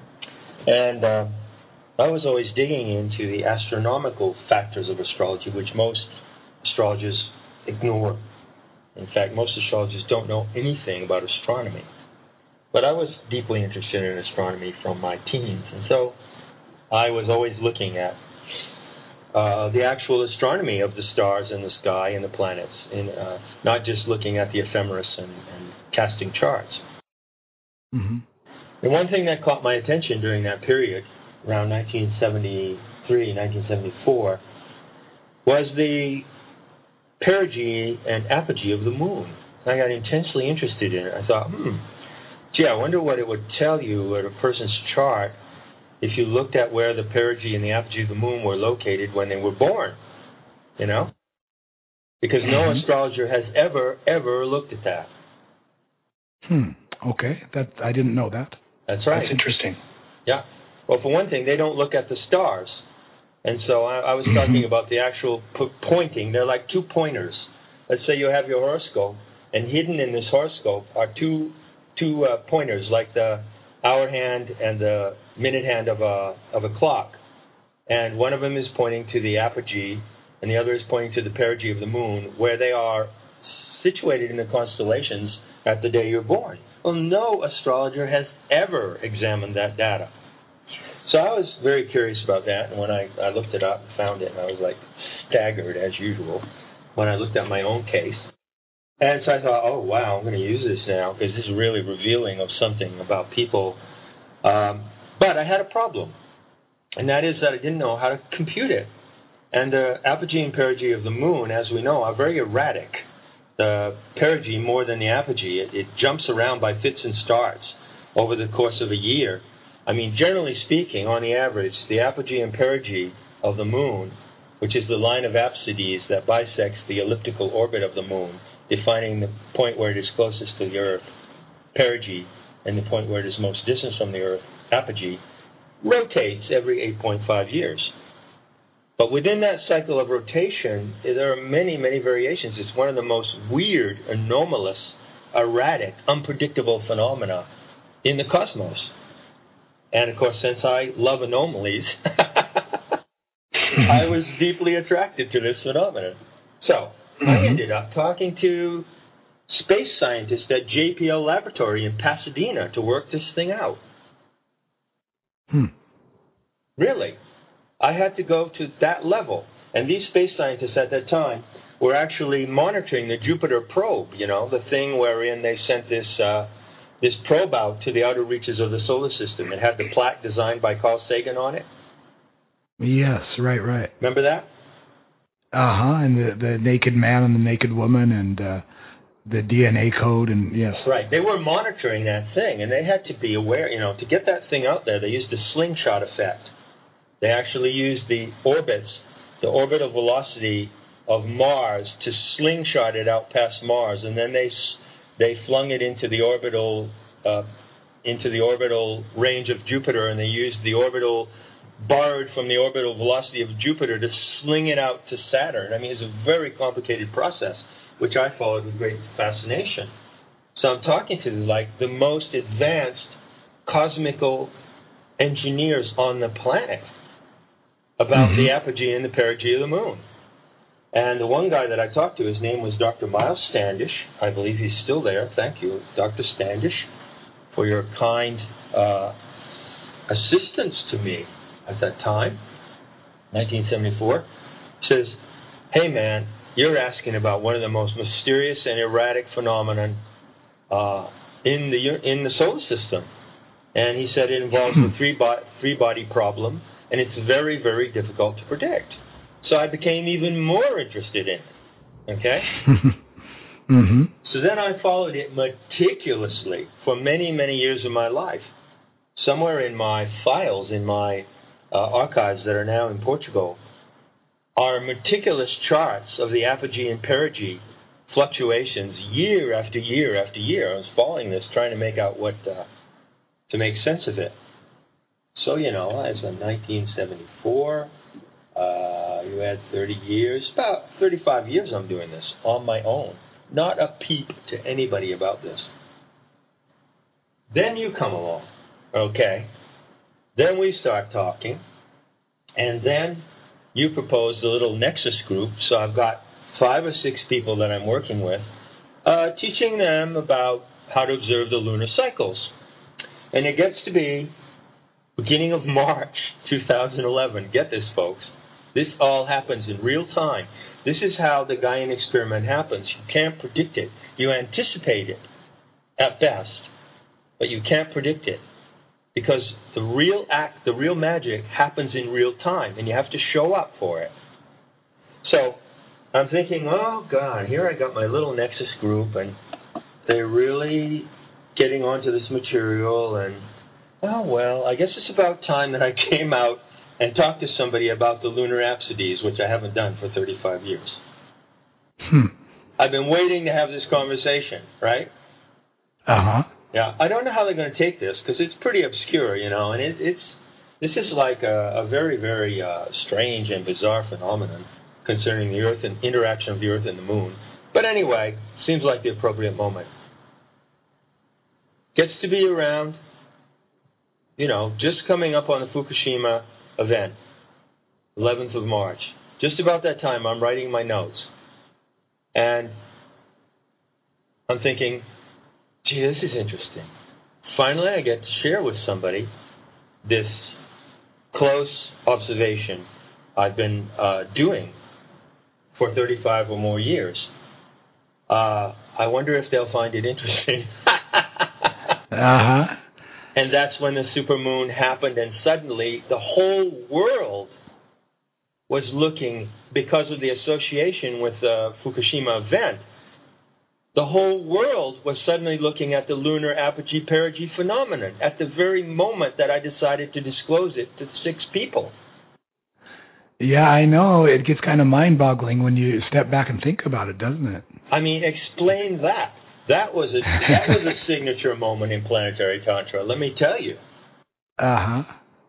And uh, I was always digging into the astronomical factors of astrology, which most astrologers ignore. In fact, most astrologers don't know anything about astronomy. But I was deeply interested in astronomy from my teens, and so I was always looking at uh, the actual astronomy of the stars in the sky and the planets, and uh, not just looking at the ephemeris and, and casting charts. Mm-hmm. And one thing that caught my attention during that period, around nineteen seventy-three, nineteen seventy-four, was the perigee and apogee of the moon. I got intensely interested in it. I thought, hmm, gee, I wonder what it would tell you at a person's chart if you looked at where the perigee and the apogee of the moon were located when they were born, you know? Because no Mm-hmm. astrologer has ever, ever looked at that. Hmm. Okay. That I didn't know that. That's right. That's interesting. Yeah. Well, for one thing, they don't look at the stars. And so I, I was Mm-hmm. talking about the actual p- pointing. They're like two pointers. Let's say you have your horoscope, and hidden in this horoscope are two two uh, pointers, like the hour hand and the minute hand of a of a clock. And one of them is pointing to the apogee, and the other is pointing to the perigee of the moon, where they are situated in the constellations at the day you're born. Well, no astrologer has ever examined that data. So I was very curious about that, and when I, I looked it up and found it, and I was like staggered, as usual, when I looked at my own case. And so I thought, oh, wow, I'm going to use this now, because this is really revealing of something about people. Um, but I had a problem, and that is that I didn't know how to compute it. And the apogee and perigee of the moon, as we know, are very erratic. The perigee, more than the apogee, it, it jumps around by fits and starts over the course of a year. I mean, generally speaking, on the average, the apogee and perigee of the moon, which is the line of apsides that bisects the elliptical orbit of the moon, defining the point where it is closest to the Earth, perigee, and the point where it is most distant from the Earth, apogee, rotates every eight point five years. But within that cycle of rotation, there are many, many variations. It's one of the most weird, anomalous, erratic, unpredictable phenomena in the cosmos. And, of course, since I love anomalies, I was deeply attracted to this phenomenon. So mm-hmm. I ended up talking to space scientists at J P L Laboratory in Pasadena to work this thing out. Hmm. Really. I had to go to that level. And these space scientists at that time were actually monitoring the Jupiter probe, you know, the thing wherein they sent this uh, this probe out to the outer reaches of the solar system. It had the plaque designed by Carl Sagan on it. Yes, right, right. Remember that? Uh-huh, and the, the naked man and the naked woman and uh, the D N A code, and yes. Right. They were monitoring that thing, and they had to be aware, you know, to get that thing out there, they used the slingshot effect. They actually used the orbits, the orbital velocity of Mars to slingshot it out past Mars, and then they they flung it into the orbital uh, into the orbital range of Jupiter, and they used the orbital borrowed from the orbital velocity of Jupiter to sling it out to Saturn. I mean, it's a very complicated process, which I followed with great fascination. So I'm talking to like the most advanced cosmical engineers on the planet about mm-hmm. the apogee and the perigee of the moon. And the one guy that I talked to, his name was Doctor Miles Standish. I believe he's still there. Thank you, Doctor Standish, for your kind uh, assistance to me at that time, nineteen seventy-four. He says, hey, man, you're asking about one of the most mysterious and erratic phenomenon uh, in the in the solar system. And he said it involves the three, bo- three body problem, and it's very, very difficult to predict. So I became even more interested in it. Okay? mm-hmm. So then I followed it meticulously for many, many years of my life. Somewhere in my files, in my uh, archives that are now in Portugal, are meticulous charts of the apogee and perigee fluctuations year after year after year. I was following this, trying to make out what, uh, to make sense of it. So, you know, as of nineteen seventy-four, uh, you had thirty years, about thirty-five years I'm doing this on my own. Not a peep to anybody about this. Then you come along, okay? Then we start talking, and then you proposed a little Nexus group, so I've got five or six people that I'm working with, uh, teaching them about how to observe the lunar cycles. And it gets to be beginning of March two thousand eleven. Get this, folks. This all happens in real time. This is how the Gaian experiment happens. You can't predict it. You anticipate it at best, but you can't predict it. Because the real act, the real magic happens in real time, and you have to show up for it. So I'm thinking, oh, God, here I got my little Nexus group, and they're really getting onto this material, and, oh, well, I guess it's about time that I came out and talked to somebody about the lunar apsides, which I haven't done for thirty-five years. Hmm. I've been waiting to have this conversation, right? Uh-huh. Yeah, I don't know how they're going to take this, because it's pretty obscure, you know, and it, it's this is like a, a very, very uh, strange and bizarre phenomenon concerning the Earth and interaction of the Earth and the Moon. But anyway, seems like the appropriate moment. Gets to be around, you know, just coming up on the Fukushima event, eleventh of March. Just about that time, I'm writing my notes. And I'm thinking, gee, this is interesting. Finally, I get to share with somebody this close observation I've been uh, doing for thirty-five or more years. Uh, I wonder if they'll find it interesting. Uh-huh. And that's when the supermoon happened, and suddenly the whole world was looking, because of the association with the Fukushima event, the whole world was suddenly looking at the lunar apogee-perigee phenomenon at the very moment that I decided to disclose it to six people. Yeah, I know. It gets kind of mind-boggling when you step back and think about it, doesn't it? I mean, explain that. That was a that was a signature moment in Planetary Tantra, let me tell you. Uh-huh.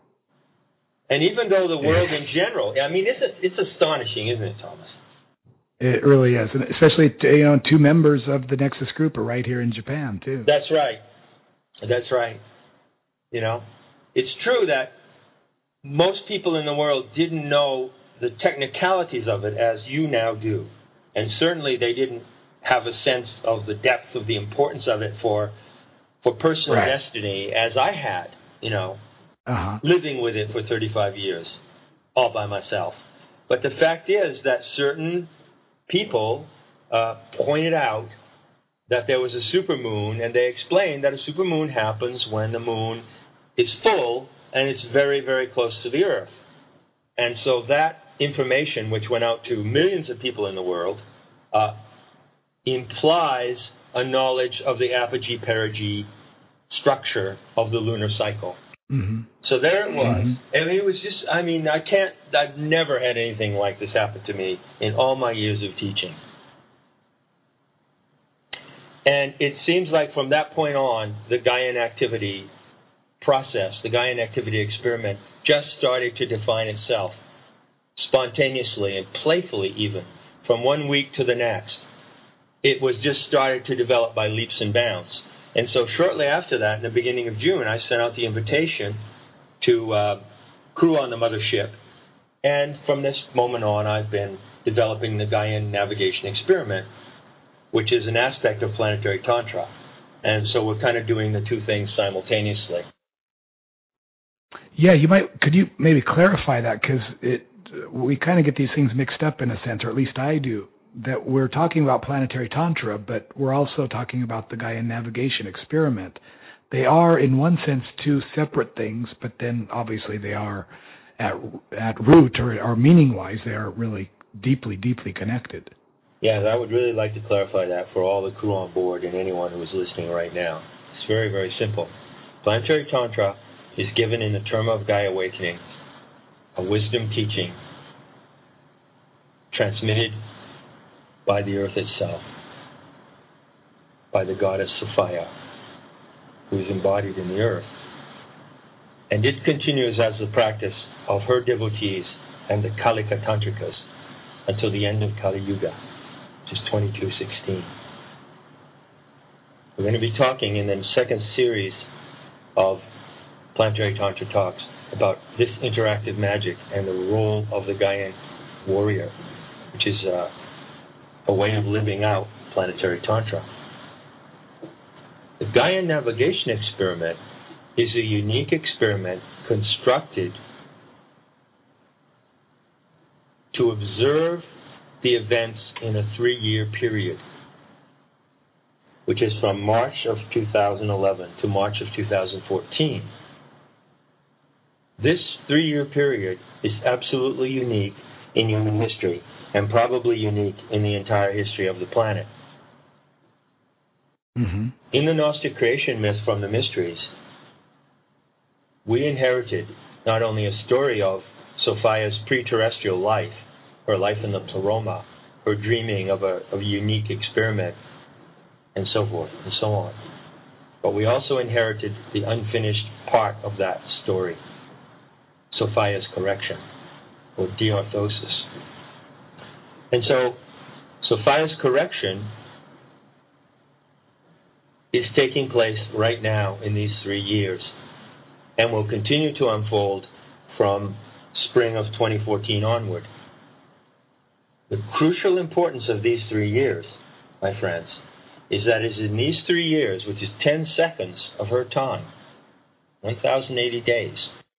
And even though the world in general, I mean, it's a, it's astonishing, isn't it, Thomas? It really is, and especially, you know, two members of the Nexus group are right here in Japan too. That's right. That's right. You know, it's true that most people in the world didn't know the technicalities of it as you now do, and certainly they didn't have a sense of the depth of the importance of it for for personal right. destiny as I had. You know, uh-huh. living with it for thirty-five years, all by myself. But the fact is that certain people uh, pointed out that there was a supermoon, and they explained that a supermoon happens when the moon is full and it's very, very close to the Earth. And so that information, which went out to millions of people in the world, uh, implies a knowledge of the apogee-perigee structure of the lunar cycle. Mm-hmm. So there it was. Mm-hmm. And it was just, I mean, I can't, I've never had anything like this happen to me in all my years of teaching. And it seems like from that point on, the Gaian activity process, the Gaian activity experiment, just started to define itself spontaneously and playfully even, from one week to the next. It was just started to develop by leaps and bounds. And so shortly after that, in the beginning of June, I sent out the invitation to uh, crew on the mothership. And from this moment on, I've been developing the Gaian Navigation Experiment, which is an aspect of Planetary Tantra. And so we're kind of doing the two things simultaneously. Yeah, you might. Could you maybe clarify that? Because it we kind of get these things mixed up in a sense, or at least I do. That we're talking about Planetary Tantra, but we're also talking about the Gaian Navigation Experiment. They are, in one sense, two separate things, but then obviously they are at at root or, or meaning-wise, they are really deeply, deeply connected. Yeah, I would really like to clarify that for all the crew on board and anyone who is listening right now. It's very, very simple. Planetary Tantra is given in the term of Gaia Awakening, a wisdom teaching transmitted by the earth itself, by the goddess Sophia, who is embodied in the earth. And it continues as the practice of her devotees and the Kalika Tantrikas until the end of Kali Yuga, which is twenty-two sixteen. We're going to be talking in the second series of Planetary Tantra Talks about this interactive magic and the role of the Gaian warrior, which is uh, a way of living out Planetary Tantra. The Gaian Navigation Experiment is a unique experiment constructed to observe the events in a three-year period, which is from March of two thousand eleven to March of two thousand fourteen. This three-year period is absolutely unique in human history and probably unique in the entire history of the planet. Mm-hmm. In the Gnostic creation myth from the Mysteries, we inherited not only a story of Sophia's pre-terrestrial life, her life in the Pleroma, her dreaming of a, of a unique experiment, and so forth and so on, but we also inherited the unfinished part of that story, Sophia's correction, or deorthosis. And so, Sophia's correction is taking place right now in these three years and will continue to unfold from spring of twenty fourteen onward. The crucial importance of these three years, my friends, is that it is in these three years, which is ten seconds of her time, one thousand eighty days,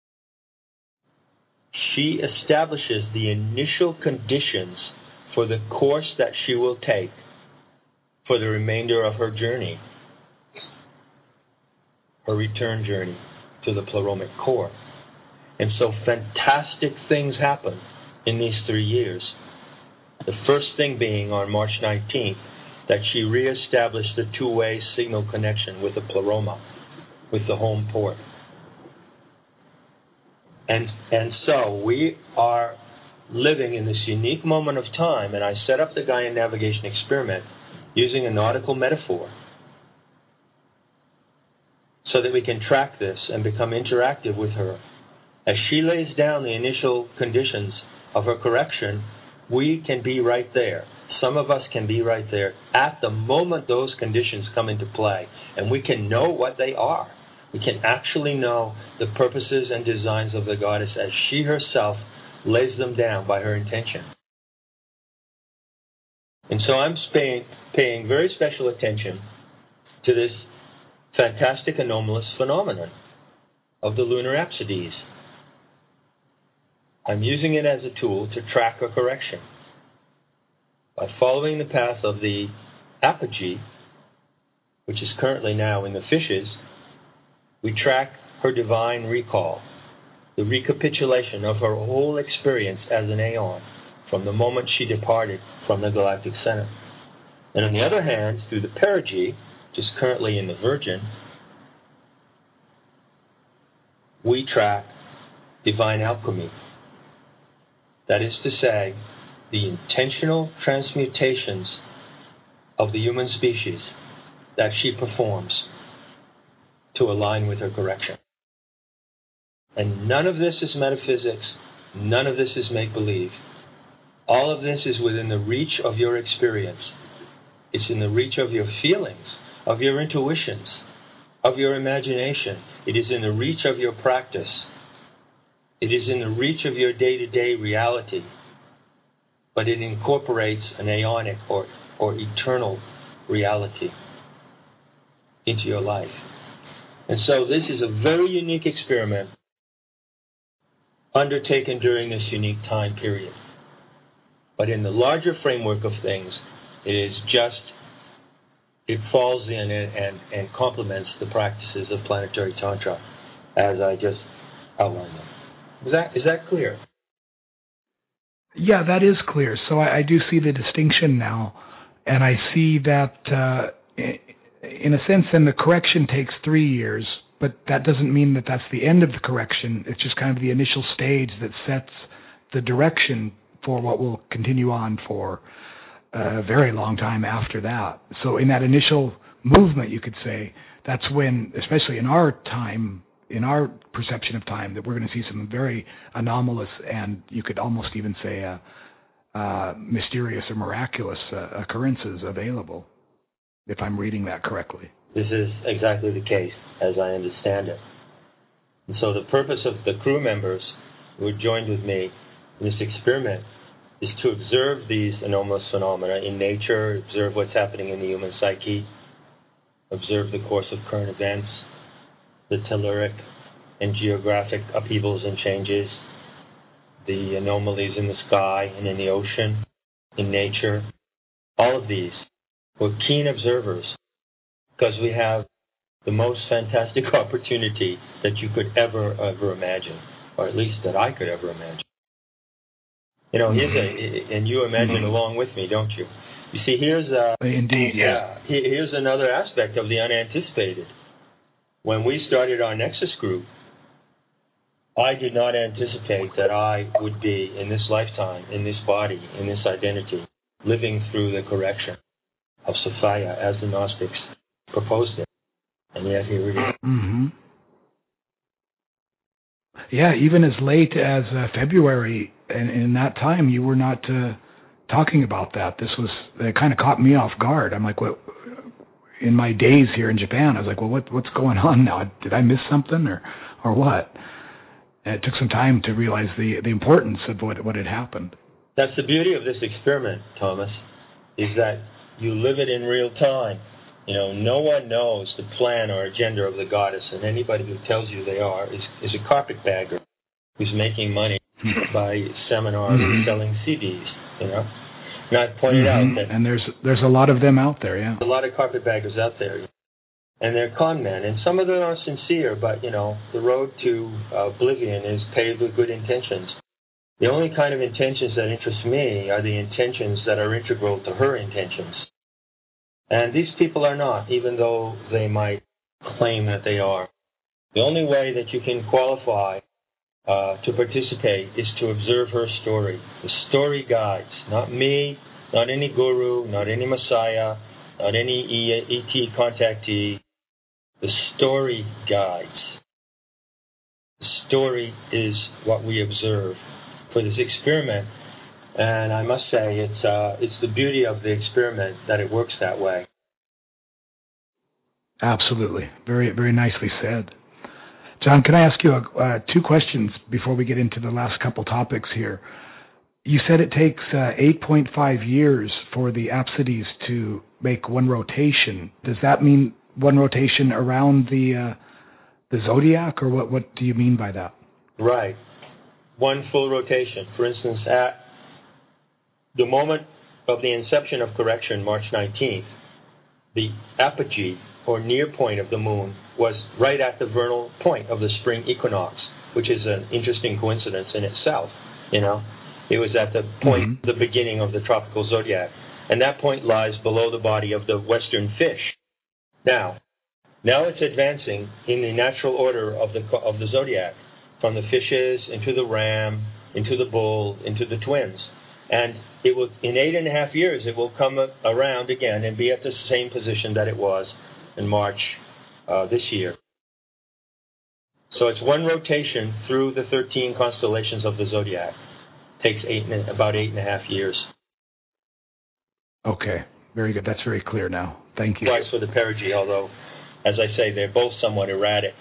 she establishes the initial conditions for the course that she will take for the remainder of her journey, her return journey to the Pleromic core. And so fantastic things happen in these three years. The first thing being on March nineteenth, that she reestablished the two-way signal connection with the Pleroma, with the home port. And, and so we are living in this unique moment of time, and I set up the Gaian Navigation Experiment using a nautical metaphor so that we can track this and become interactive with her. As she lays down the initial conditions of her correction, we can be right there. Some of us can be right there at the moment those conditions come into play, and we can know what they are. We can actually know the purposes and designs of the goddess as she herself lays them down by her intention. And so I'm paying, paying very special attention to this fantastic anomalous phenomenon of the lunar apsides. I'm using it as a tool to track a correction. By following the path of the apogee, which is currently now in the fishes, we track her divine recall, the recapitulation of her whole experience as an aeon from the moment she departed from the galactic center. And on the other hand, through the perigee, which is currently in the Virgin, we track divine alchemy. That is to say, the intentional transmutations of the human species that she performs to align with her correction. And none of this is metaphysics. None of this is make-believe. All of this is within the reach of your experience. It's in the reach of your feelings, of your intuitions, of your imagination. It is in the reach of your practice. It is in the reach of your day-to-day reality. but it incorporates an aeonic or, or eternal reality into your life. And so this is a very unique experiment undertaken during this unique time period. But in the larger framework of things, it is just, it falls in and, and, and complements the practices of planetary tantra, as I just outlined them. Is that, is that clear? Yeah, that is clear. So I, I do see the distinction now, and I see that, uh, in a sense, then the correction takes three years, but that doesn't mean that that's the end of the correction. It's just kind of the initial stage that sets the direction for what will continue on for a very long time after that. So in that initial movement, you could say, that's when, especially in our time, in our perception of time, that we're going to see some very anomalous and you could almost even say uh, uh, mysterious or miraculous uh, occurrences available, if I'm reading that correctly. This is exactly the case, as I understand it. And so the purpose of the crew members who had joined with me in this experiment is to observe these anomalous phenomena in nature, observe what's happening in the human psyche, observe the course of current events, the telluric and geographic upheavals and changes, the anomalies in the sky and in the ocean, in nature. All of these. We're keen observers because we have the most fantastic opportunity that you could ever, ever imagine, or at least that I could ever imagine. You know, here's a, and you imagine mm-hmm. along with me, don't you? You see, here's a, indeed, yeah. Here's another aspect of the unanticipated. When we started our Nexus group, I did not anticipate that I would be in this lifetime, in this body, in this identity, living through the correction of Sophia as the Gnostics proposed it. And yet here it is. Mm-hmm. Yeah, even as late as uh, February, and in that time, you were not uh, talking about that. This was, it kind of caught me off guard. I'm like, what? In my days here in Japan, I was like, well, what, what's going on now? Did I miss something or, or what? And it took some time to realize the, the importance of what, what had happened. That's the beauty of this experiment, Thomas, is that you live it in real time. You know, no one knows the plan or agenda of the goddess, and anybody who tells you they are is, is a carpetbagger who's making money by seminars mm-hmm. and selling C Ds, you know. And I've pointed mm-hmm. out that... And there's there's a lot of them out there, yeah. A lot of carpetbaggers out there. And they're con men, and some of them are sincere, but, you know, the road to uh, oblivion is paved with good intentions. The only kind of intentions that interest me are the intentions that are integral to her intentions. And these people are not, even though they might claim that they are. The only way that you can qualify uh, to participate is to observe her story. The story guides, not me, not any guru, not any messiah, not any E T contactee. The story guides. The story is what we observe for this experiment. And I must say, it's uh, it's the beauty of the experiment that it works that way. Absolutely. Very, very nicely said. John, can I ask you uh, two questions before we get into the last couple topics here? You said it takes uh, eight point five years for the apsides to make one rotation. Does that mean one rotation around the uh, the zodiac, or what, what do you mean by that? Right. One full rotation. For instance, at the moment of the inception of correction, March nineteenth, the apogee, or near point of the moon, was right at the vernal point of the spring equinox, which is an interesting coincidence in itself. You know, it was at the point, mm-hmm. the beginning of the tropical zodiac, and that point lies below the body of the western fish. Now, now it's advancing in the natural order of the of the zodiac, from the fishes into the ram, into the bull, into the twins. And it will, in eight and a half years, it will come around again and be at the same position that it was in March uh, this year. So it's one rotation through the thirteen constellations of the zodiac. Takes eight and, about eight and a half years. Okay, very good. That's very clear now. Thank you. Twice for the perigee, although, as I say, they're both somewhat erratic.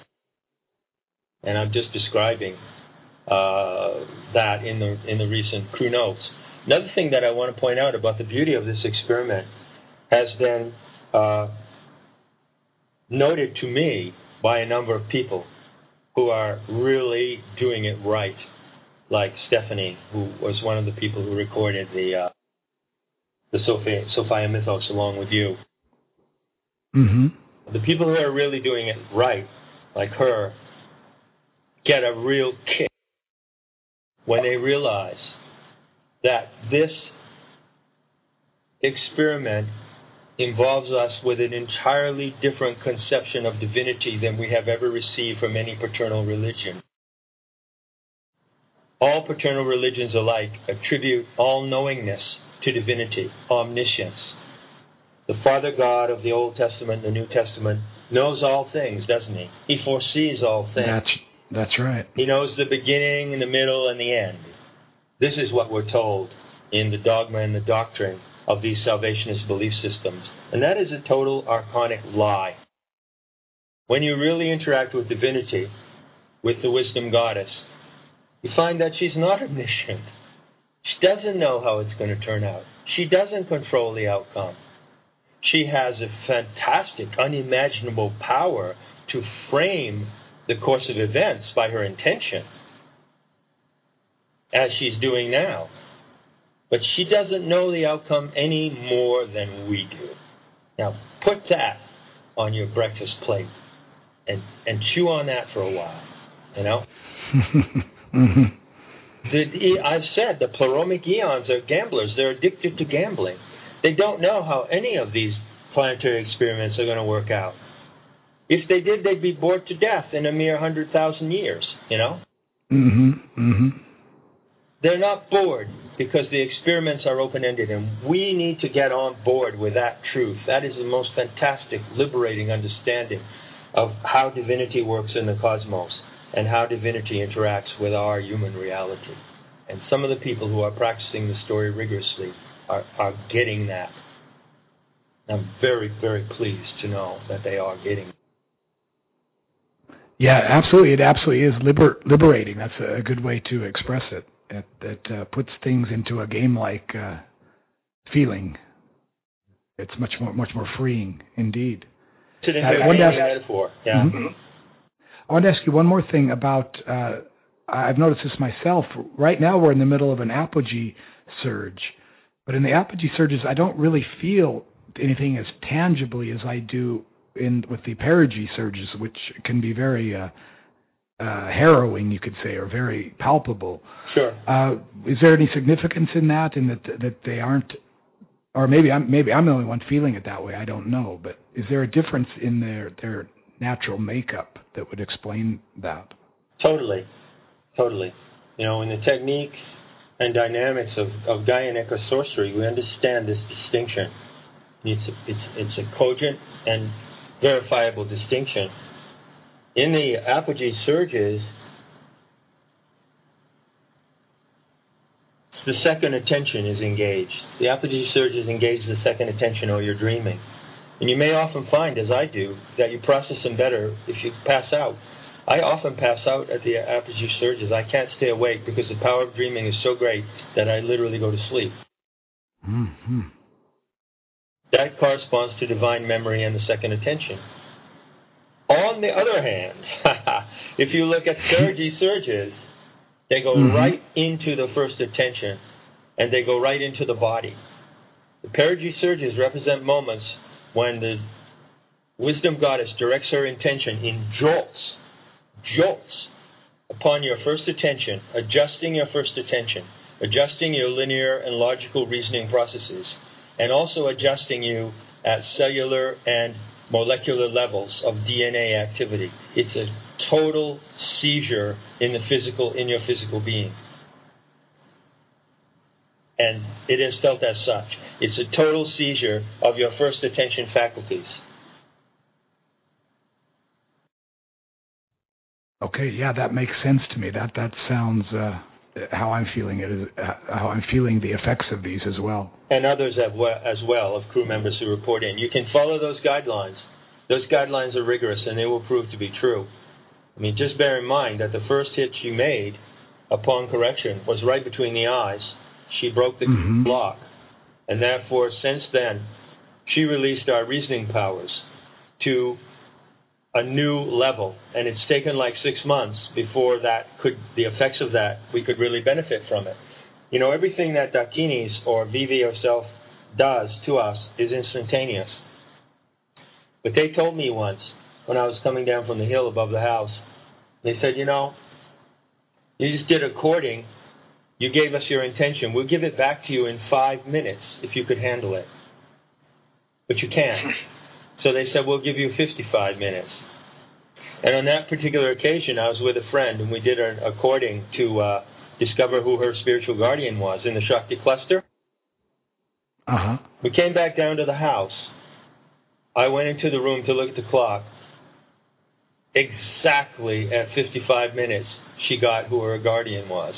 And I'm just describing uh, that in the in the recent crew notes. Another thing that I want to point out about the beauty of this experiment has been uh, noted to me by a number of people who are really doing it right, like Stephanie, who was one of the people who recorded the uh, the Sophia, Sophia Mythos along with you. Mm-hmm. The people who are really doing it right, like her, get a real kick when they realize that this experiment involves us with an entirely different conception of divinity than we have ever received from any paternal religion. All paternal religions alike attribute all-knowingness to divinity, omniscience. The Father God of the Old Testament and the New Testament knows all things, doesn't he? He foresees all things. That's, that's right. He knows the beginning and the middle and the end. This is what we're told in the dogma and the doctrine of these salvationist belief systems. And that is a total archonic lie. When you really interact with divinity, with the wisdom goddess, you find that she's not omniscient. She doesn't know how it's going to turn out. She doesn't control the outcome. She has a fantastic, unimaginable power to frame the course of events by her intention, as she's doing now. But she doesn't know the outcome any more than we do. Now, put that on your breakfast plate and, and chew on that for a while, you know? Mm-hmm. The, I've said the pleroma eons are gamblers. They're addicted to gambling. They don't know how any of these planetary experiments are going to work out. If they did, they'd be bored to death in a mere one hundred thousand years, you know? Mm-hmm. Mm-hmm. They're not bored because the experiments are open-ended, and we need to get on board with that truth. That is the most fantastic, liberating understanding of how divinity works in the cosmos and how divinity interacts with our human reality. And some of the people who are practicing the story rigorously are, are getting that. I'm very, very pleased to know that they are getting it. Yeah, absolutely. It absolutely is liber- liberating. That's a good way to express it. It, it uh, puts things into a game-like uh, feeling. It's much more, much more freeing, indeed. It's an entertaining metaphor. Yeah. Mm-hmm. I want to ask you one more thing about. Uh, I've noticed this myself. Right now, we're in the middle of an apogee surge, but in the apogee surges, I don't really feel anything as tangibly as I do in with the perigee surges, which can be very uh, uh, harrowing, you could say, or very palpable. Sure. Uh, is there any significance in that, in that that they aren't, or maybe I'm maybe I'm the only one feeling it that way? I don't know, but is there a difference in their their natural makeup that would explain that? Totally, totally. You know, in the techniques and dynamics of, of Gaian ecosorcery, we understand this distinction. It's a, it's it's a cogent and verifiable distinction. In the apogee surges, the second attention is engaged. The apogee surges engage the second attention, or you're dreaming. And you may often find, as I do, that you process them better if you pass out. I often pass out at the apogee surges. I can't stay awake because the power of dreaming is so great that I literally go to sleep. Mm-hmm. That corresponds to divine memory and the second attention. On the other hand, if you look at perigee surges, they go mm-hmm. right into the first attention, and they go right into the body. The perigee surges represent moments when the wisdom goddess directs her intention in jolts, jolts upon your first attention, adjusting your first attention, adjusting your linear and logical reasoning processes, and also adjusting you at cellular and molecular levels of D N A activity. It's a total seizure in the physical, in your physical being. And it is felt as such. It's a total seizure of your first attention faculties. Okay, yeah, that makes sense to me. That that sounds uh, how I'm feeling it, is how I'm feeling the effects of these as well. And others have well, as well, of crew members who report in. You can follow those guidelines. Those guidelines are rigorous, and they will prove to be true. I mean, just bear in mind that the first hit you made upon correction was right between the eyes, She broke the mm-hmm. block. And therefore, since then, she released our reasoning powers to a new level. And it's taken like six months before that could, the effects of that, we could really benefit from it. You know, everything that Dakinis or Vivi herself does to us is instantaneous. But they told me once, when I was coming down from the hill above the house, they said, you know, you just did a courting. You gave us your intention. We'll give it back to you in five minutes if you could handle it. But you can't. So they said, we'll give you fifty-five minutes. And on that particular occasion, I was with a friend, and we did a, a courting to uh, discover who her spiritual guardian was in the Shakti cluster. Uh-huh. We came back down to the house. I went into the room to look at the clock. Exactly at fifty-five minutes, she got who her guardian was.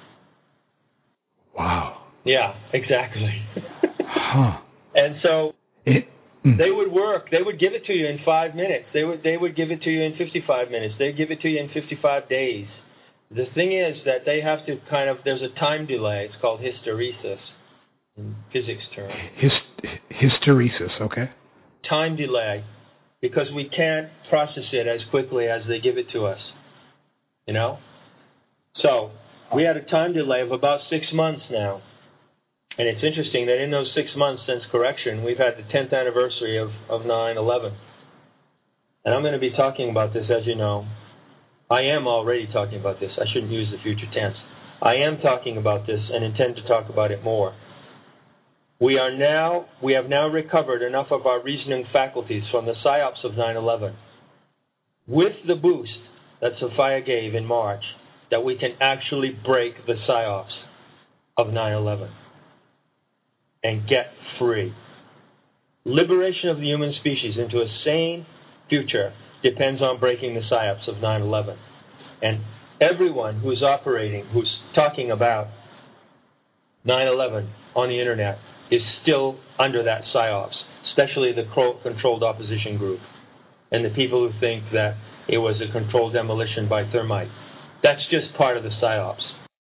Wow. Yeah, exactly. Huh. And so it, mm. they would work. They would give it to you in five minutes. They would they would give it to you in fifty-five minutes. They'd give it to you in fifty-five days. The thing is that they have to kind of, there's a time delay. It's called hysteresis in physics terms. Hist- hysteresis, okay. Time delay, because we can't process it as quickly as they give it to us, you know? So we had a time delay of about six months now. And it's interesting that in those six months since correction, we've had the tenth anniversary of, of nine eleven. And I'm going to be talking about this, as you know. I am already talking about this. I shouldn't use the future tense. I am talking about this and intend to talk about it more. We are now, we have now recovered enough of our reasoning faculties from the psyops of nine eleven with the boost that Sophia gave in March that we can actually break the psyops of nine eleven and get free. Liberation of the human species into a sane future depends on breaking the psyops of nine eleven. And everyone who's operating, who's talking about nine eleven on the internet is still under that psyops, especially the controlled opposition group and the people who think that it was a controlled demolition by thermite. That's just part of the psyops.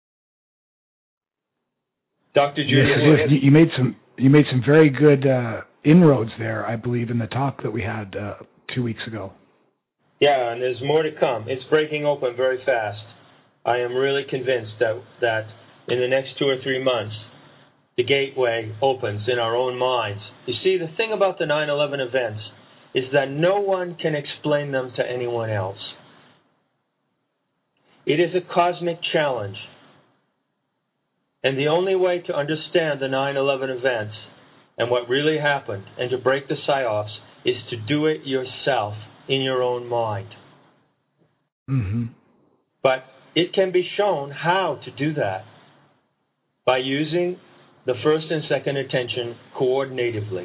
Doctor Judy, yes, yes, you made some you made some very good uh, inroads there, I believe, in the talk that we had uh, two weeks ago. Yeah, and there's more to come. It's breaking open very fast. I am really convinced that that in the next two or three months, the gateway opens in our own minds. You see, the thing about the nine eleven events is that no one can explain them to anyone else. It is a cosmic challenge. And the only way to understand the nine eleven events and what really happened and to break the psyops is to do it yourself in your own mind. Mm-hmm. But it can be shown how to do that by using the first and second attention coordinatively.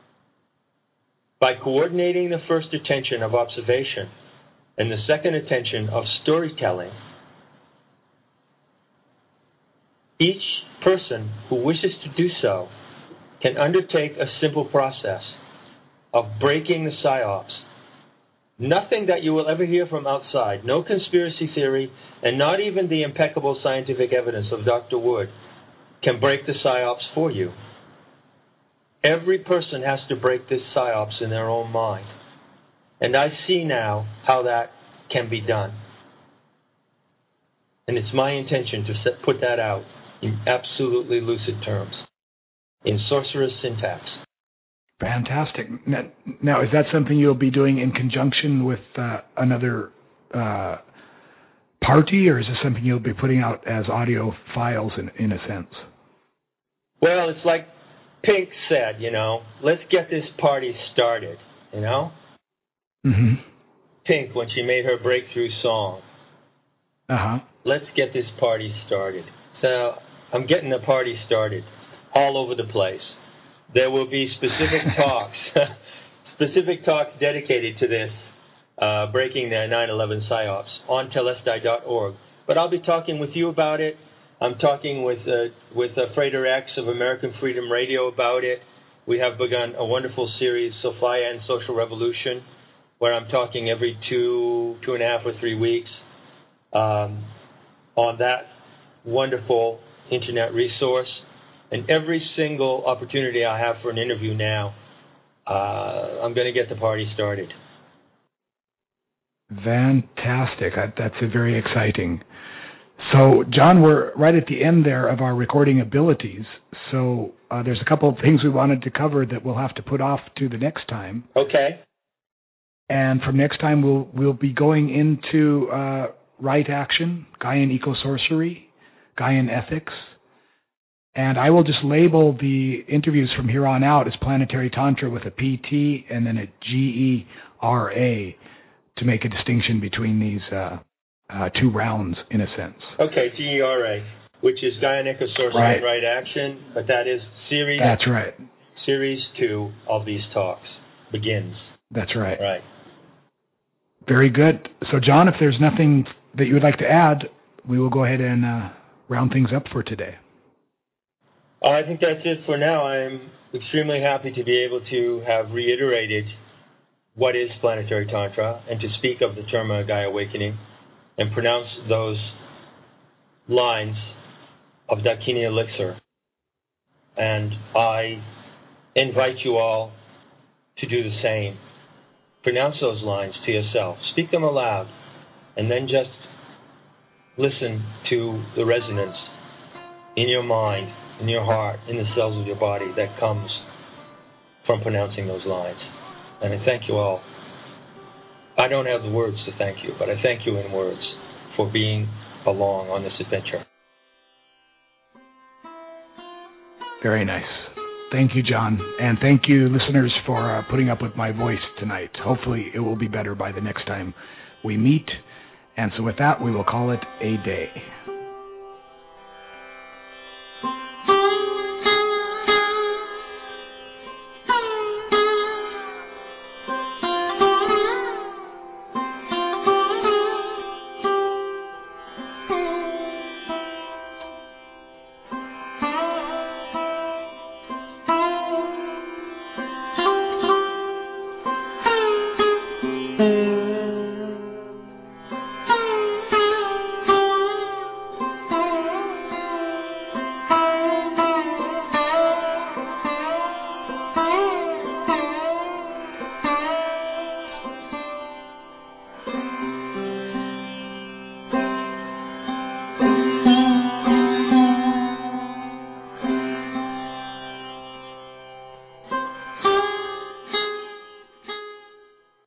By coordinating the first attention of observation and the second attention of storytelling, each person who wishes to do so can undertake a simple process of breaking the psyops. Nothing that you will ever hear from outside, no conspiracy theory, and not even the impeccable scientific evidence of Doctor Wood can break the psyops for you. Every person has to break this psyops in their own mind. And I see now how that can be done. And it's my intention to set, put that out in absolutely lucid terms, in sorcerer's syntax. Fantastic. Now, is that something you'll be doing in conjunction with uh, another uh, party, or is this something you'll be putting out as audio files in, in a sense? Well, it's like Pink said, you know, let's get this party started, you know? Mm-hmm. Pink, when she made her breakthrough song. Uh-huh. Let's get this party started. So I'm getting the party started all over the place. There will be specific talks, specific talks dedicated to this, uh, breaking the nine eleven psyops on telestai dot org. But I'll be talking with you about it. I'm talking with uh, with uh, Frater X of American Freedom Radio about it. We have begun a wonderful series, Sophia and Social Revolution, where I'm talking every two, two and a half or three weeks um, on that wonderful internet resource. And every single opportunity I have for an interview now, uh, I'm going to get the party started. Fantastic. That's a very exciting. So, John, we're right at the end there of our recording abilities. So uh, there's a couple of things we wanted to cover that we'll have to put off to the next time. Okay. And from next time, we'll we'll be going into uh, right action, Gaian eco-sorcery, Gaian ethics. And I will just label the interviews from here on out as Planetary Tantra with a P T and then a G E R A to make a distinction between these uh, uh, two rounds, in a sense. Okay, G E R A, which is Gaian eco-sorcery right. and right action, but that is series. That's right. Series two of these talks begins. That's right. Right. Very good. So, John, if there's nothing that you would like to add, we will go ahead and uh, round things up for today. I think that's it for now. I'm extremely happy to be able to have reiterated what is Planetary Tantra and to speak of the Terma Gaia Awakening and pronounce those lines of Dakini Elixir. And I invite you all to do the same. Pronounce those lines to yourself. Speak them aloud. And then just listen to the resonance in your mind, in your heart, in the cells of your body that comes from pronouncing those lines. And I thank you all. I don't have the words to thank you, but I thank you in words for being along on this adventure. Very nice. Thank you, John. And thank you, listeners, for uh, putting up with my voice tonight. Hopefully it will be better by the next time we meet. And so with that, we will call it a day. Mm-hmm.